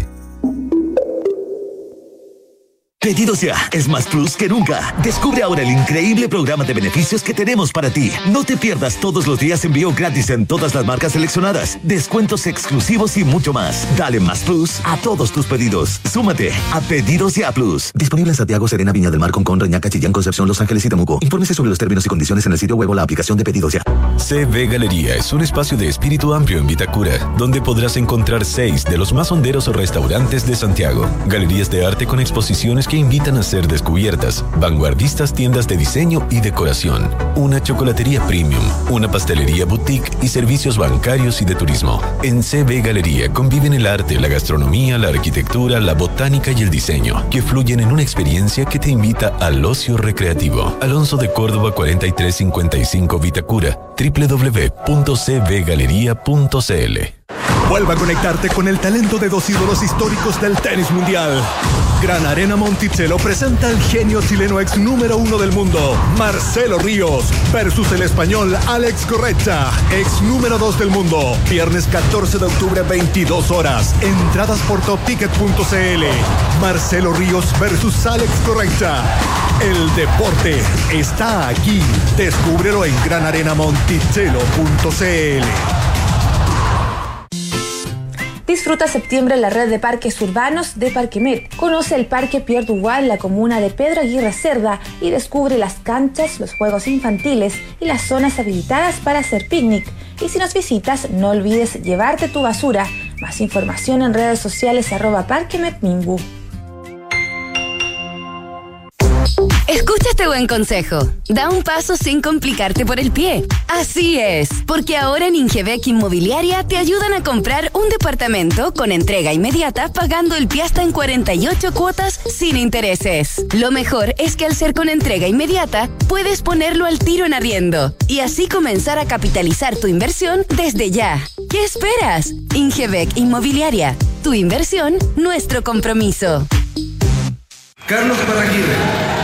Pedidos Ya es más plus que nunca. Descubre ahora el increíble programa de beneficios que tenemos para ti. No te pierdas todos los días envío gratis en todas las marcas seleccionadas, descuentos exclusivos y mucho más. Dale más plus a todos tus pedidos. Súmate a Pedidos Ya Plus. Disponible en Santiago, Serena, Viña del Mar, Concón, Reñaca, Chillán, Concepción, Los Ángeles y Temuco. Infórmese sobre los términos y condiciones en el sitio web o la aplicación de Pedidos Ya. C B Galería es un espacio de espíritu amplio en Vitacura, donde podrás encontrar seis de los más honderos restaurantes de Santiago. Galerías de arte con exposiciones que invitan a ser descubiertas, vanguardistas tiendas de diseño y decoración, una chocolatería premium, una pastelería boutique y servicios bancarios y de turismo. En C B Galería conviven el arte, la gastronomía, la arquitectura, la botánica y el diseño, que fluyen en una experiencia que te invita al ocio recreativo. Alonso de Córdoba cuarenta y tres cincuenta y cinco Vitacura, doble u doble u doble u punto c b galería punto c l. Vuelva a conectarte con el talento de dos ídolos históricos del tenis mundial. Gran Arena Monticello presenta al genio chileno ex número uno del mundo, Marcelo Ríos, versus el español Alex Corretja, ex número dos del mundo. Viernes catorce de octubre, veintidós horas. Entradas por top ticket punto c l. Marcelo Ríos versus Alex Corretja. El deporte está aquí. Descúbrelo en gran arena monticello punto c l. Disfruta septiembre en la red de parques urbanos de Parquemet. Conoce el Parque Pierre Duval en la comuna de Pedro Aguirre Cerda y descubre las canchas, los juegos infantiles y las zonas habilitadas para hacer picnic. Y si nos visitas, no olvides llevarte tu basura. Más información en redes sociales arroba Parquemet Minbu. Escucha este buen consejo. Da un paso sin complicarte por el pie. Así es, porque ahora en Ingebec Inmobiliaria te ayudan a comprar un departamento con entrega inmediata pagando el pie hasta en cuarenta y ocho cuotas sin intereses. Lo mejor es que al ser con entrega inmediata, puedes ponerlo al tiro en arriendo y así comenzar a capitalizar tu inversión desde ya. ¿Qué esperas? Ingebec Inmobiliaria. Tu inversión, nuestro compromiso. Carlos Parraguirre.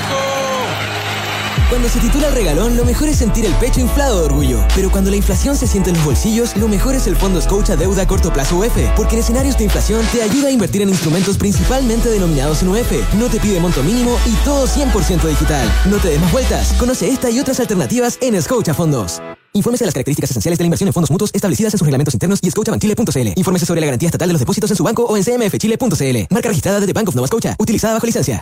Cuando se titula el regalón, lo mejor es sentir el pecho inflado de orgullo. Pero cuando la inflación se siente en los bolsillos, lo mejor es el Fondo Scotia Deuda a Corto Plazo U F, porque en escenarios de inflación te ayuda a invertir en instrumentos principalmente denominados en U F. No te pide monto mínimo y todo cien por ciento digital. No te des más vueltas. Conoce esta y otras alternativas en Scotia Fondos. Infórmese de las características esenciales de la inversión en fondos mutuos establecidas en sus reglamentos internos y scotiabank chile punto c l. Infórmese sobre la garantía estatal de los depósitos en su banco o en c m f chile punto c l. Marca registrada de The Bank of Nova Scotia. Utilizada bajo licencia.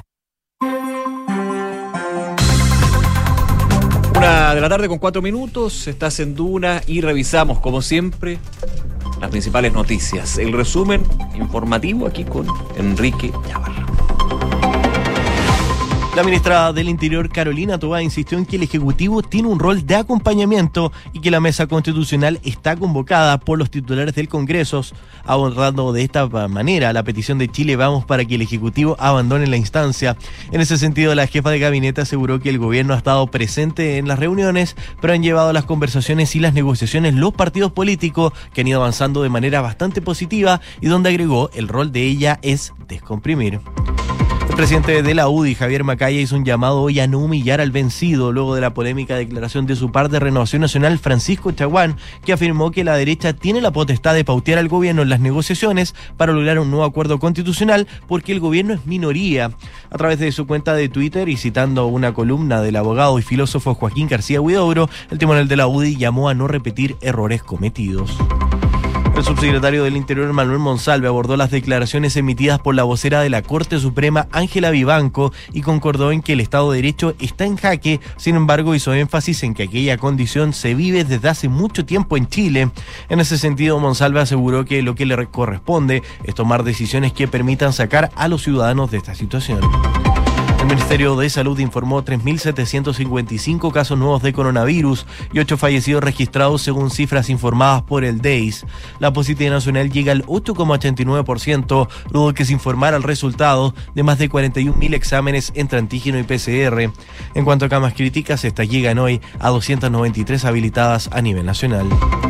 Una de la tarde con cuatro minutos, estás en Duna y revisamos, como siempre, las principales noticias. El resumen informativo aquí con Enrique Navarra. La ministra del Interior, Carolina Toá, insistió en que el Ejecutivo tiene un rol de acompañamiento y que la mesa constitucional está convocada por los titulares del Congreso, abordando de esta manera la petición de Chile Vamos para que el Ejecutivo abandone la instancia. En ese sentido, la jefa de gabinete aseguró que el gobierno ha estado presente en las reuniones, pero han llevado las conversaciones y las negociaciones los partidos políticos, que han ido avanzando de manera bastante positiva y donde agregó el rol de ella es descomprimir. El presidente de la U D I, Javier Macaya, hizo un llamado hoy a no humillar al vencido luego de la polémica declaración de su par de Renovación Nacional, Francisco Chaguán, que afirmó que la derecha tiene la potestad de pautear al gobierno en las negociaciones para lograr un nuevo acuerdo constitucional porque el gobierno es minoría. A través de su cuenta de Twitter y citando una columna del abogado y filósofo Joaquín García Huidobro, el tribunal de la U D I llamó a no repetir errores cometidos. El subsecretario del Interior, Manuel Monsalve, abordó las declaraciones emitidas por la vocera de la Corte Suprema, Ángela Vivanco, y concordó en que el Estado de Derecho está en jaque. Sin embargo, hizo énfasis en que aquella condición se vive desde hace mucho tiempo en Chile. En ese sentido, Monsalve aseguró que lo que le corresponde es tomar decisiones que permitan sacar a los ciudadanos de esta situación. El Ministerio de Salud informó tres mil setecientos cincuenta y cinco casos nuevos de coronavirus y ocho fallecidos registrados según cifras informadas por el D E I S. La positividad nacional llega al ocho coma ochenta y nueve por ciento, luego de que se informara el resultado de más de cuarenta y un mil exámenes entre antígeno y P C R. En cuanto a camas críticas, estas llegan hoy a doscientas noventa y tres habilitadas a nivel nacional.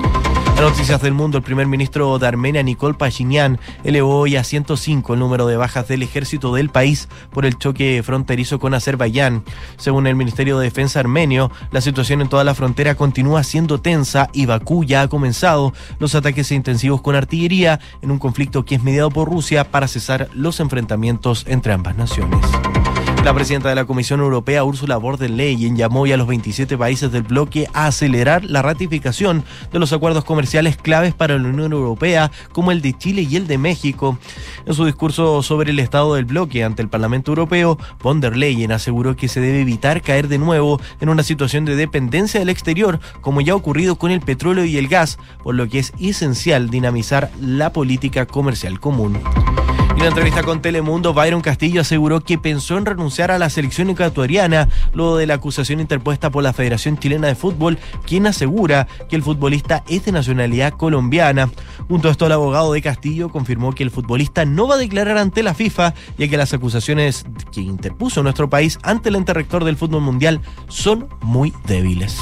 En noticias del mundo, el primer ministro de Armenia, Nikol Pashinyan, elevó hoy a ciento cinco el número de bajas del ejército del país por el choque fronterizo con Azerbaiyán. Según el Ministerio de Defensa armenio, la situación en toda la frontera continúa siendo tensa y Bakú ya ha comenzado los ataques intensivos con artillería en un conflicto que es mediado por Rusia para cesar los enfrentamientos entre ambas naciones. La presidenta de la Comisión Europea, Ursula von der Leyen, llamó hoy a los veintisiete países del bloque a acelerar la ratificación de los acuerdos comerciales claves para la Unión Europea, como el de Chile y el de México. En su discurso sobre el estado del bloque ante el Parlamento Europeo, von der Leyen aseguró que se debe evitar caer de nuevo en una situación de dependencia del exterior, como ya ha ocurrido con el petróleo y el gas, por lo que es esencial dinamizar la política comercial común. En la entrevista con Telemundo, Byron Castillo aseguró que pensó en renunciar a la selección ecuatoriana luego de la acusación interpuesta por la Federación Chilena de Fútbol, quien asegura que el futbolista es de nacionalidad colombiana. Junto a esto, el abogado de Castillo confirmó que el futbolista no va a declarar ante la FIFA, ya que las acusaciones que interpuso nuestro país ante el ente rector del fútbol mundial son muy débiles.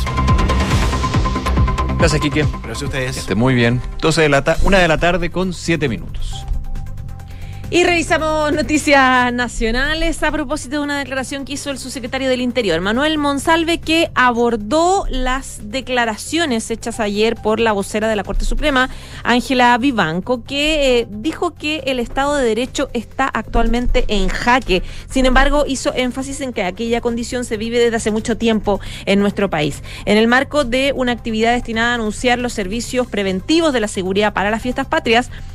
Gracias, Quique. Gracias a ustedes. Esté muy bien. doce de la ta- una de la tarde con siete minutos. Y revisamos noticias nacionales a propósito de una declaración que hizo el subsecretario del Interior, Manuel Monsalve, que abordó las declaraciones hechas ayer por la vocera de la Corte Suprema, Ángela Vivanco, que eh, dijo que el Estado de Derecho está actualmente en jaque. Sin embargo, hizo énfasis en que aquella condición se vive desde hace mucho tiempo en nuestro país. En el marco de una actividad destinada a anunciar los servicios preventivos de la seguridad para las fiestas patrias,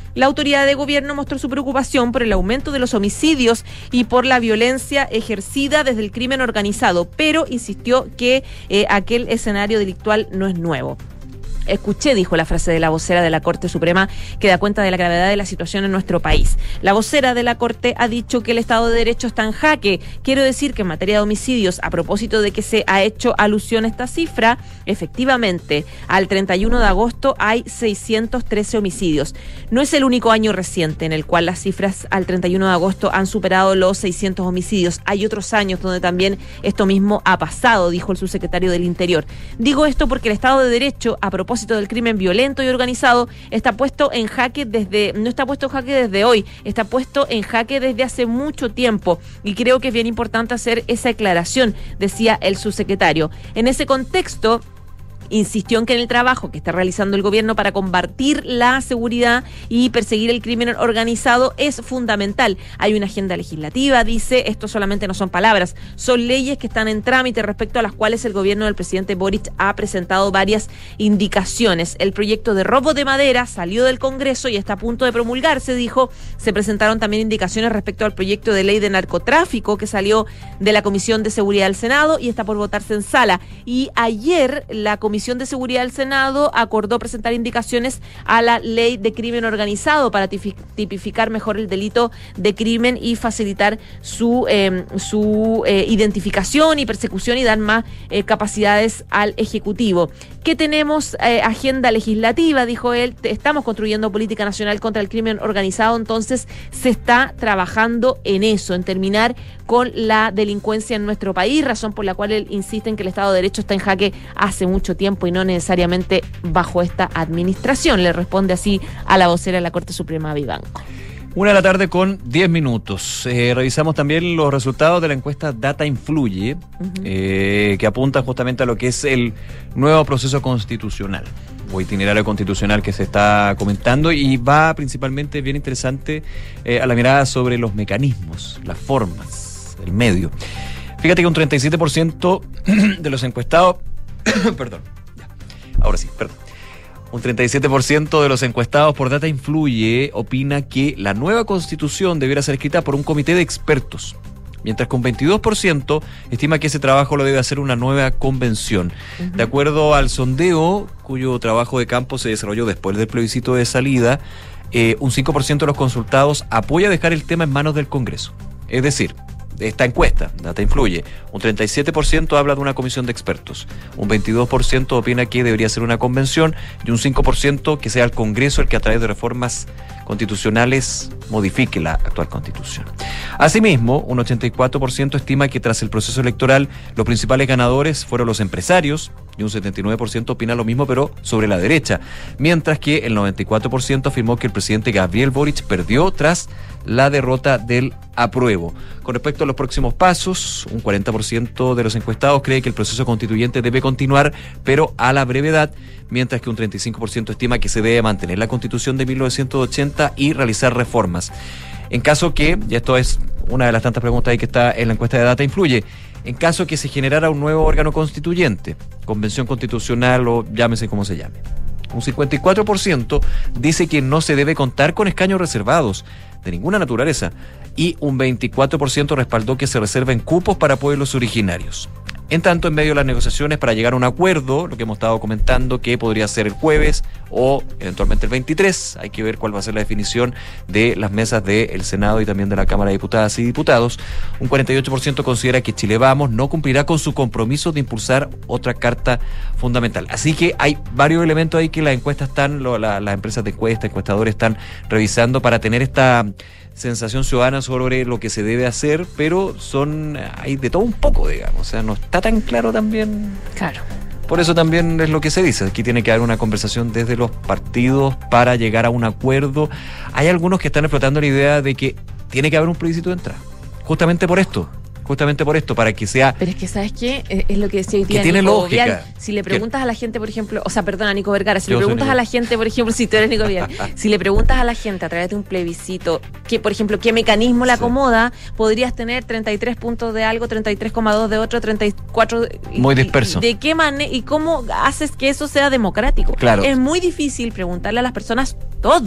La autoridad de gobierno mostró su preocupación por el aumento de los homicidios y por la violencia ejercida desde el crimen organizado, pero insistió que eh, aquel escenario delictual no es nuevo. Escuché, dijo la frase de la vocera de la Corte Suprema, que da cuenta de la gravedad de la situación en nuestro país. La vocera de la Corte ha dicho que el Estado de Derecho está en jaque. Quiero decir que en materia de homicidios, a propósito de que se ha hecho alusión a esta cifra, efectivamente, al treinta y uno de agosto hay seiscientos trece homicidios. No es el único año reciente en el cual las cifras al treinta y uno de agosto han superado los seiscientos homicidios. Hay otros años donde también esto mismo ha pasado, dijo el subsecretario del Interior. Digo esto porque el Estado de Derecho, a propósito del crimen violento y organizado, está puesto en jaque desde, no está puesto en jaque desde hoy, está puesto en jaque desde hace mucho tiempo, y creo que es bien importante hacer esa aclaración, decía el subsecretario. En ese contexto, insistió en que en el trabajo que está realizando el gobierno para combatir la seguridad y perseguir el crimen organizado es fundamental. Hay una agenda legislativa, dice, esto solamente no son palabras, son leyes que están en trámite respecto a las cuales el gobierno del presidente Boric ha presentado varias indicaciones. El proyecto de robo de madera salió del Congreso y está a punto de promulgarse, dijo. Se presentaron también indicaciones respecto al proyecto de ley de narcotráfico que salió de la Comisión de Seguridad del Senado y está por votarse en sala. Y ayer la Comisión Comisión de Seguridad del Senado acordó presentar indicaciones a la ley de crimen organizado para tipificar mejor el delito de crimen y facilitar su eh, su eh, identificación y persecución y dar más eh, capacidades al Ejecutivo. ¿Qué tenemos? Eh, agenda legislativa, dijo él. Estamos construyendo política nacional contra el crimen organizado, entonces se está trabajando en eso, en terminar con la delincuencia en nuestro país, razón por la cual él insiste en que el Estado de Derecho está en jaque hace mucho tiempo y no necesariamente bajo esta administración. Le responde así a la vocera de la Corte Suprema, Vivanco. Una de la tarde con diez minutos. Eh, revisamos también los resultados de la encuesta Data Influye, uh-huh. eh, que apunta justamente a lo que es el nuevo proceso constitucional o itinerario constitucional que se está comentando, y va principalmente, bien interesante, eh, a la mirada sobre los mecanismos, las formas, el medio. Fíjate que un treinta y siete por ciento de los encuestados perdón, ya. ahora sí, perdón. Un treinta y siete por ciento de los encuestados por Data Influye opina que la nueva constitución debiera ser escrita por un comité de expertos, mientras que un veintidós por ciento estima que ese trabajo lo debe hacer una nueva convención. Uh-huh. De acuerdo al sondeo, cuyo trabajo de campo se desarrolló después del plebiscito de salida, eh, un cinco por ciento de los consultados apoya dejar el tema en manos del Congreso. Es decir, esta encuesta, Data Influye, un treinta y siete por ciento habla de una comisión de expertos, un veintidós por ciento opina que debería ser una convención y un cinco por ciento que sea el Congreso el que a través de reformas constitucionales modifique la actual constitución. Asimismo, un ochenta y cuatro por ciento estima que tras el proceso electoral los principales ganadores fueron los empresarios y un setenta y nueve por ciento opina lo mismo pero sobre la derecha, mientras que el noventa y cuatro por ciento afirmó que el presidente Gabriel Boric perdió tras la derrota del apruebo. Con respecto a los próximos pasos, un cuarenta por ciento de los encuestados cree que el proceso constituyente debe continuar, pero a la brevedad, mientras que un treinta y cinco por ciento estima que se debe mantener la Constitución de mil novecientos ochenta y realizar reformas. En caso que, y esto es una de las tantas preguntas ahí que está en la encuesta de Data Influye, en caso que se generara un nuevo órgano constituyente, convención constitucional o llámese como se llame, un cincuenta y cuatro por ciento dice que no se debe contar con escaños reservados de ninguna naturaleza y un veinticuatro por ciento respaldó que se reserven cupos para pueblos originarios. En tanto, en medio de las negociaciones para llegar a un acuerdo, lo que hemos estado comentando, que podría ser el jueves o eventualmente el veintitrés, hay que ver cuál va a ser la definición de las mesas del Senado y también de la Cámara de Diputadas y Diputados. Un cuarenta y ocho por ciento considera que Chile Vamos no cumplirá con su compromiso de impulsar otra carta fundamental. Así que hay varios elementos ahí que las encuestas están, lo, la, las empresas de encuesta, encuestadores están revisando para tener esta sensación ciudadana sobre lo que se debe hacer, pero son hay de todo un poco, digamos, o sea, no está tan claro también. Claro. Por eso también es lo que se dice, aquí tiene que haber una conversación desde los partidos para llegar a un acuerdo. Hay algunos que están explotando la idea de que tiene que haber un plebiscito de entrada, justamente por esto. Justamente por esto, para que sea... Pero es que, ¿sabes qué? Es lo que decía hoy día que tiene Nico lógica. Vial. Si le preguntas ¿Qué? a la gente, por ejemplo... O sea, perdona, Nico Vergara. Si Yo le preguntas soy a la gente, por ejemplo... Si tú eres Nico Vial. Si le preguntas a la gente a través de un plebiscito, que por ejemplo, ¿qué mecanismo le acomoda? Sí. Podrías tener treinta y tres puntos de algo, treinta y tres coma dos de otro, treinta y cuatro... Muy disperso. ¿De qué manera? ¿Y cómo haces que eso sea democrático? Claro. Es muy difícil preguntarle a las personas todo.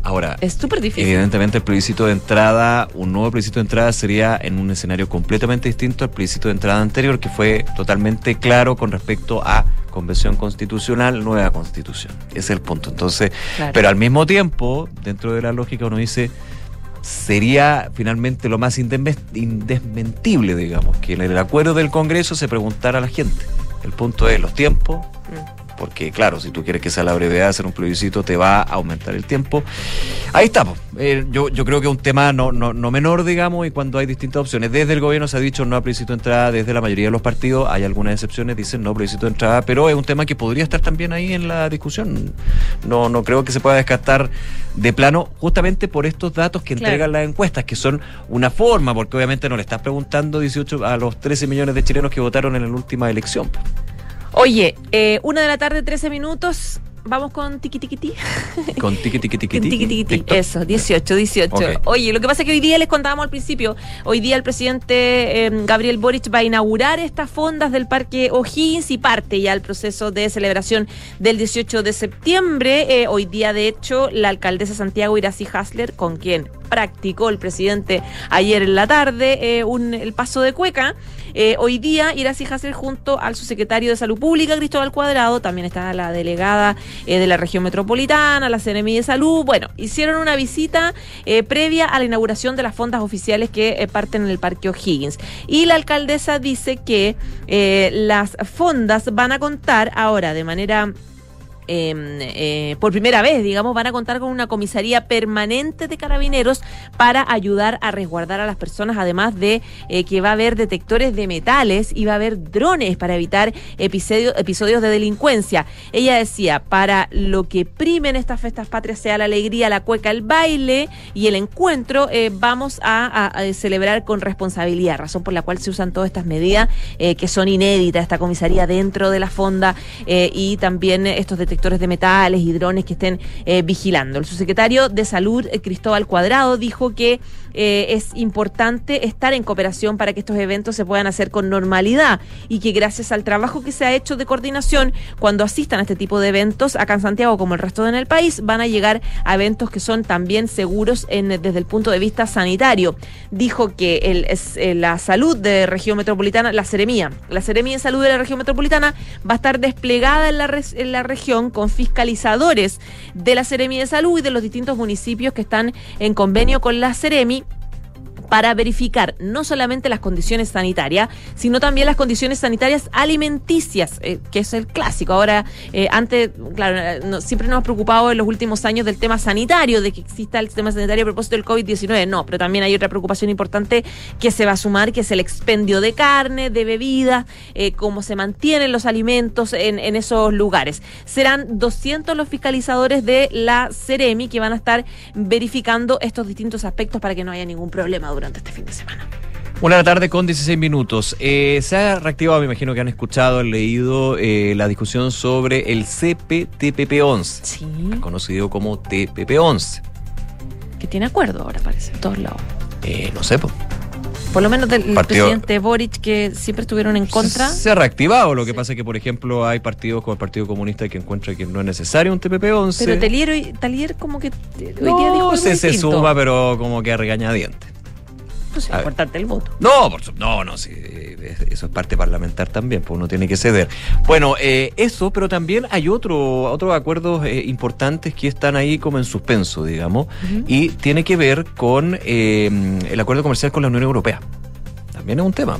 Ahora, es súper difícil. Evidentemente el plebiscito de entrada, un nuevo plebiscito de entrada sería en un escenario completamente distinto al plebiscito de entrada anterior, que fue totalmente claro con respecto a convención constitucional, nueva constitución. Ese es el punto. Entonces, claro. Pero al mismo tiempo, dentro de la lógica uno dice, sería finalmente lo más indesmentible, digamos, que en el acuerdo del Congreso se preguntara a la gente. El punto es los tiempos, mm. porque claro, si tú quieres que sea la brevedad de hacer un plebiscito, te va a aumentar el tiempo. Ahí estamos. Eh, yo, yo creo que es un tema no, no, no menor, digamos, y cuando hay distintas opciones. Desde el gobierno se ha dicho no a plebiscito de entrada, desde la mayoría de los partidos, hay algunas excepciones, dicen no plebiscito de entrada, pero es un tema que podría estar también ahí en la discusión. No, no creo que se pueda descartar de plano, justamente por estos datos que entregan claro. las encuestas, que son una forma, porque obviamente no le estás preguntando dieciocho a los trece millones de chilenos que votaron en la última elección. Oye, eh, una de la tarde, trece minutos. Vamos con tiqui tiqui ti. Con tiqui tiqui tiqui ti. Tiqui tiqui ti. Eso, dieciocho, dieciocho. Okay. Oye, lo que pasa es que hoy día les contábamos al principio, hoy día el presidente eh, Gabriel Boric va a inaugurar estas fondas del Parque O'Higgins y parte ya el proceso de celebración del dieciocho de septiembre. Eh, hoy día, de hecho, la alcaldesa Santiago Iracy Hasler, con quien practicó el presidente ayer en la tarde eh, un, el paso de cueca. Eh, hoy día Iracy Hasler junto al subsecretario de Salud Pública, Cristóbal Cuadrado, también está la delegada eh, de la región metropolitana, la Seremi de Salud, bueno, hicieron una visita eh, previa a la inauguración de las fondas oficiales que eh, parten en el Parque O'Higgins. Y la alcaldesa dice que eh, las fondas van a contar ahora de manera... Eh, eh, por primera vez, digamos, van a contar con una comisaría permanente de carabineros para ayudar a resguardar a las personas, además de eh, que va a haber detectores de metales y va a haber drones para evitar episodio, episodios de delincuencia. Ella decía, para lo que primen estas fiestas patrias sea la alegría, la cueca, el baile y el encuentro, eh, vamos a, a, a celebrar con responsabilidad, razón por la cual se usan todas estas medidas eh, que son inéditas, esta comisaría dentro de la fonda eh, y también estos detectores detectores de metales y drones que estén eh, vigilando. El subsecretario de Salud, eh, Cristóbal Cuadrado, dijo que eh, es importante estar en cooperación para que estos eventos se puedan hacer con normalidad y que gracias al trabajo que se ha hecho de coordinación, cuando asistan a este tipo de eventos, acá en Santiago como el resto en el país, van a llegar a eventos que son también seguros en, desde el punto de vista sanitario. Dijo que el, es, eh, la salud de región metropolitana, la Seremía, la Seremía de Salud de la región metropolitana va a estar desplegada en la, res, en la región con fiscalizadores de la Seremi de Salud y de los distintos municipios que están en convenio con la Seremi para verificar no solamente las condiciones sanitarias, sino también las condiciones sanitarias alimenticias, eh, que es el clásico. Ahora, eh, antes, claro, no, siempre nos hemos preocupado en los últimos años del tema sanitario, de que exista el sistema sanitario a propósito del COVID diecinueve. No, pero también hay otra preocupación importante que se va a sumar, que es el expendio de carne, de bebidas, eh, cómo se mantienen los alimentos en, en esos lugares. Serán doscientos los fiscalizadores de la Seremi que van a estar verificando estos distintos aspectos para que no haya ningún problema durante durante este fin de semana. Una de la tarde con dieciséis minutos. Eh, se ha reactivado, me imagino que han escuchado, han leído eh, la discusión sobre el C P T P P once. Sí. Conocido como T P P once. Que tiene acuerdo ahora, parece, en todos lados. Eh, no sé, pues. Por lo menos del partido, presidente Boric, que siempre estuvieron en contra. Se, se ha reactivado, lo que sí. pasa es que, por ejemplo, hay partidos como el Partido Comunista que encuentra que no es necesario un T P P once. Pero Talier, Talier como que hoy no, día dijo algo se, se distinto. suma, pero como que a regañadientes. Pues es importante el voto. No, por su, no, no, sí, eso es parte parlamentar también, pues uno tiene que ceder. Bueno, eh, eso, pero también hay otro, otros acuerdos eh, importantes que están ahí como en suspenso, digamos, uh-huh. y tiene que ver con eh, el acuerdo comercial con la Unión Europea. También es un tema.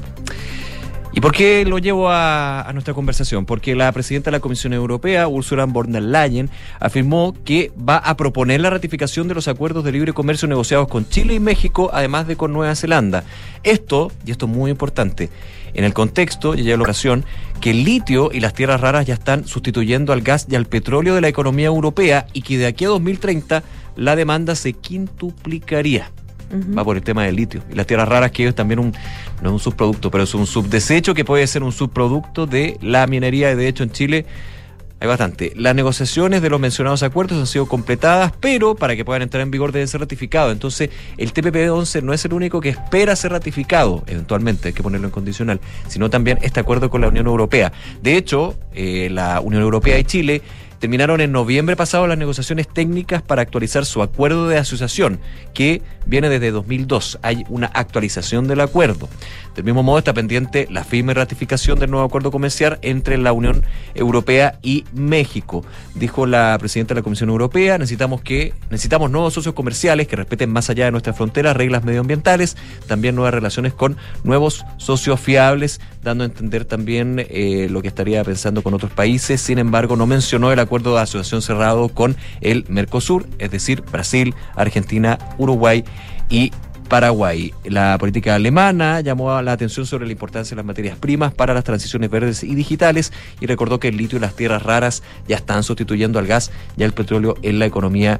¿Y por qué lo llevo a, a nuestra conversación? Porque la presidenta de la Comisión Europea, Ursula von der Leyen, afirmó que va a proponer la ratificación de los acuerdos de libre comercio negociados con Chile y México, además de con Nueva Zelanda. Esto, y esto es muy importante, en el contexto, y ya en la ocasión, que el litio y las tierras raras ya están sustituyendo al gas y al petróleo de la economía europea y que de aquí a dos mil treinta la demanda se quintuplicaría. Uh-huh. Va por el tema del litio y las tierras raras, que es también un, no es un subproducto, pero es un subdesecho que puede ser un subproducto de la minería, y de hecho en Chile hay bastante. Las negociaciones de los mencionados acuerdos han sido completadas, pero para que puedan entrar en vigor deben ser ratificados. Entonces el T P P once no es el único que espera ser ratificado, eventualmente hay que ponerlo en condicional, sino también este acuerdo con la Unión Europea. De hecho, eh, la Unión Europea y Chile terminaron en noviembre pasado las negociaciones técnicas para actualizar su acuerdo de asociación, que viene desde dos mil dos. Hay una actualización del acuerdo. Del mismo modo está pendiente la firme ratificación del nuevo acuerdo comercial entre la Unión Europea y México. Dijo la presidenta de la Comisión Europea, necesitamos que necesitamos nuevos socios comerciales que respeten más allá de nuestras fronteras reglas medioambientales, también nuevas relaciones con nuevos socios fiables, dando a entender también eh, lo que estaría pensando con otros países. Sin embargo, no mencionó el acuerdo de asociación cerrado con el Mercosur, es decir, Brasil, Argentina, Uruguay y Paraguay. La política alemana llamó la atención sobre la importancia de las materias primas para las transiciones verdes y digitales y recordó que el litio y las tierras raras ya están sustituyendo al gas y al petróleo en la economía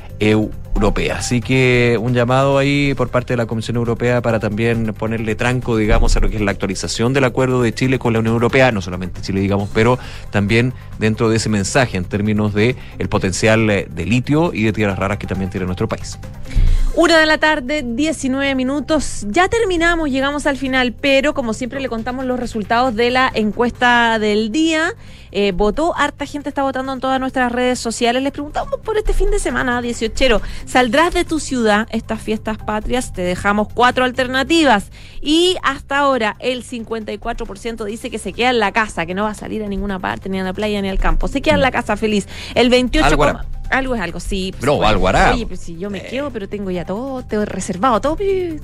europea. Así que un llamado ahí por parte de la Comisión Europea para también ponerle tranco, digamos, a lo que es la actualización del acuerdo de Chile con la Unión Europea, no solamente Chile, digamos, pero también dentro de ese mensaje en términos de el potencial de litio y de tierras raras que también tiene nuestro país. Una de la tarde, diecinueve minutos. Ya terminamos, llegamos al final, pero como siempre le contamos los resultados de la encuesta del día. Eh, votó, harta gente está votando en todas nuestras redes sociales. Les preguntamos por este fin de semana, dieciochero. ¿Saldrás de tu ciudad estas fiestas patrias? Te dejamos cuatro alternativas. Y hasta ahora el cincuenta y cuatro por ciento dice que se queda en la casa, que no va a salir a ninguna parte, ni a la playa, ni al campo. Se queda en la casa feliz. El veintiocho por ciento... Algo es algo, sí. Pues, Bro, bueno, algo hará. Oye, pues si yo me eh. quedo, pero tengo ya todo, tengo reservado todo.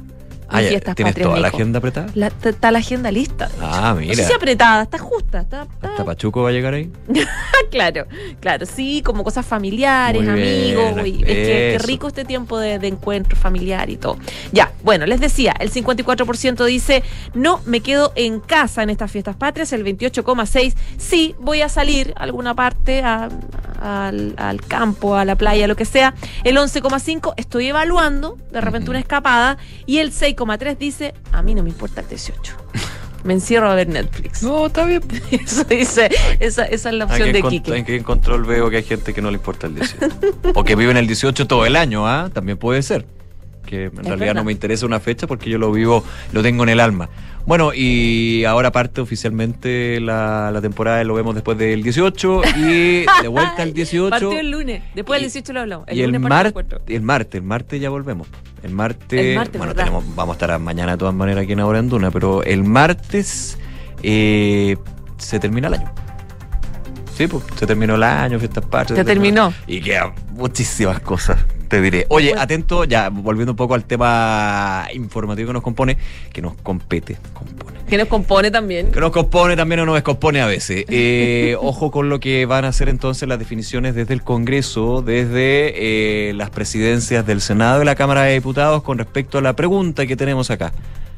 Ah, ya, ¿tienes patrias, toda Nico. La agenda apretada? La, está la agenda lista. Ah, mira. No sé si apretada, está justa. Está, está... ¿Hasta Pachuco va a llegar ahí? Claro, claro, sí, como cosas familiares, muy amigos. Bien, y es que, que rico este tiempo de, de encuentro familiar y todo. Ya, bueno, les decía, el cincuenta y cuatro por ciento dice, no me quedo en casa en estas fiestas patrias. El veintiocho coma seis por ciento, sí, voy a salir a alguna parte, a, a, al, al campo, a la playa, lo que sea. El once coma cinco por ciento, estoy evaluando, de repente uh-huh. una escapada. Y el seis coma tres por ciento dice, a mí no me importa el dieciocho. Me encierro a ver Netflix. No, está bien. Eso dice, esa, esa es la opción de Quique. En que en control veo que hay gente que no le importa el dieciocho. O que vive en el dieciocho todo el año, ¿ah? ¿eh? También puede ser. Que en es realidad verdad. No me interesa una fecha porque yo lo vivo, lo tengo en el alma. Bueno, y ahora parte oficialmente la, la temporada, lo vemos después del dieciocho y de vuelta al dieciocho. Partió el lunes, después del dieciocho lo hablamos. El y, el mar, y el martes, el martes ya volvemos. El martes, el martes bueno, tenemos, vamos a estar mañana de todas maneras aquí en Ahora en Duna, pero el martes eh, se termina el año. Sí, pues se terminó el año, fiestas patrias. Se terminó. Y quedan muchísimas cosas, te diré. Oye, atento, ya volviendo un poco al tema informativo que nos compone, que nos compete, compone. Que nos compone también. Que nos compone también o nos descompone a veces. Eh, ojo con lo que van a hacer entonces las definiciones desde el Congreso, desde eh, las presidencias del Senado y la Cámara de Diputados con respecto a la pregunta que tenemos acá.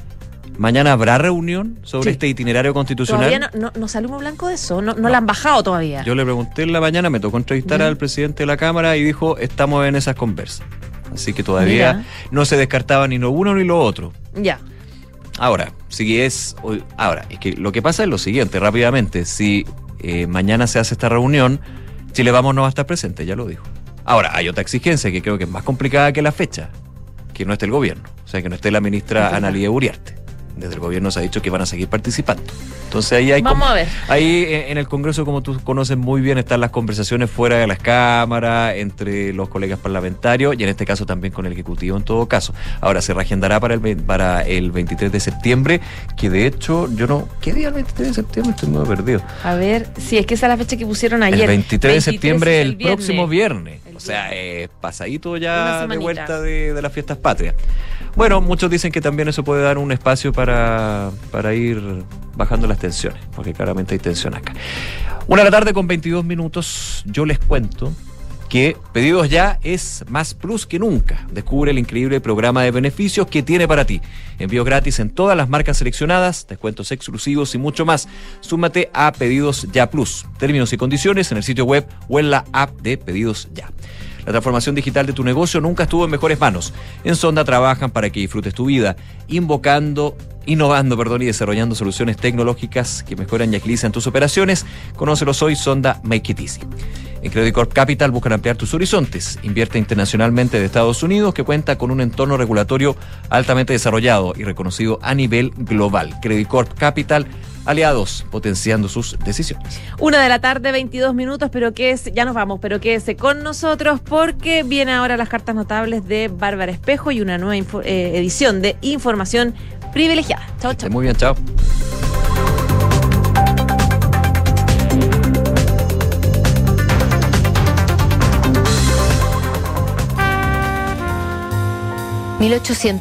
¿Mañana habrá reunión sobre sí. este itinerario constitucional? Todavía no, no, no sale humo blanco de eso, no, no, no la han bajado todavía. Yo le pregunté en la mañana, me tocó entrevistar ¿Mm? al presidente de la Cámara y dijo, estamos en esas conversas. Así que todavía Mira. no se descartaba ni lo uno ni lo otro. Ya. Ahora, si es... Ahora, es que lo que pasa es lo siguiente, rápidamente. Si eh, mañana se hace esta reunión, Chile Vamos no va a estar presente, ya lo dijo. Ahora, hay otra exigencia que creo que es más complicada que la fecha, que no esté el gobierno. O sea, que no esté la ministra Ana Lía Uriarte. Desde el gobierno se ha dicho que van a seguir participando. Entonces ahí hay... Vamos a ver. Ahí en el Congreso, como tú conoces muy bien, están las conversaciones fuera de las cámaras, entre los colegas parlamentarios y en este caso también con el Ejecutivo en todo caso. Ahora se reagendará para el, para el veintitrés de septiembre, que de hecho yo no... ¿Qué día el veintitrés de septiembre? Estoy muy perdido. A ver, sí, es que esa es la fecha que pusieron ayer. El veintitrés de septiembre, el, el próximo viernes. El o sea, eh, pasadito ya de vuelta de, de las fiestas patrias. Bueno, muchos dicen que también eso puede dar un espacio para, para ir bajando las tensiones, porque claramente hay tensión acá. Una de la tarde con veintidós minutos, yo les cuento que Pedidos Ya es más plus que nunca. Descubre el increíble programa de beneficios que tiene para ti. Envío gratis en todas las marcas seleccionadas, descuentos exclusivos y mucho más. Súmate a Pedidos Ya Plus. Términos y condiciones en el sitio web o en la app de Pedidos Ya. La transformación digital de tu negocio nunca estuvo en mejores manos. En Sonda trabajan para que disfrutes tu vida, invocando, innovando, perdón, y desarrollando soluciones tecnológicas que mejoran y agilizan tus operaciones. Conócelos hoy, Sonda Make It Easy. En Credit Corp Capital buscan ampliar tus horizontes. Invierte internacionalmente de Estados Unidos, que cuenta con un entorno regulatorio altamente desarrollado y reconocido a nivel global. Credit Corp Capital, aliados potenciando sus decisiones. Una de la tarde, veintidós minutos, pero que es, ya nos vamos, pero quédese con nosotros porque viene ahora las cartas notables de Bárbara Espejo y una nueva info, eh, edición de Información Privilegiada. Chao, chao. Muy bien, chao. mil ochocientos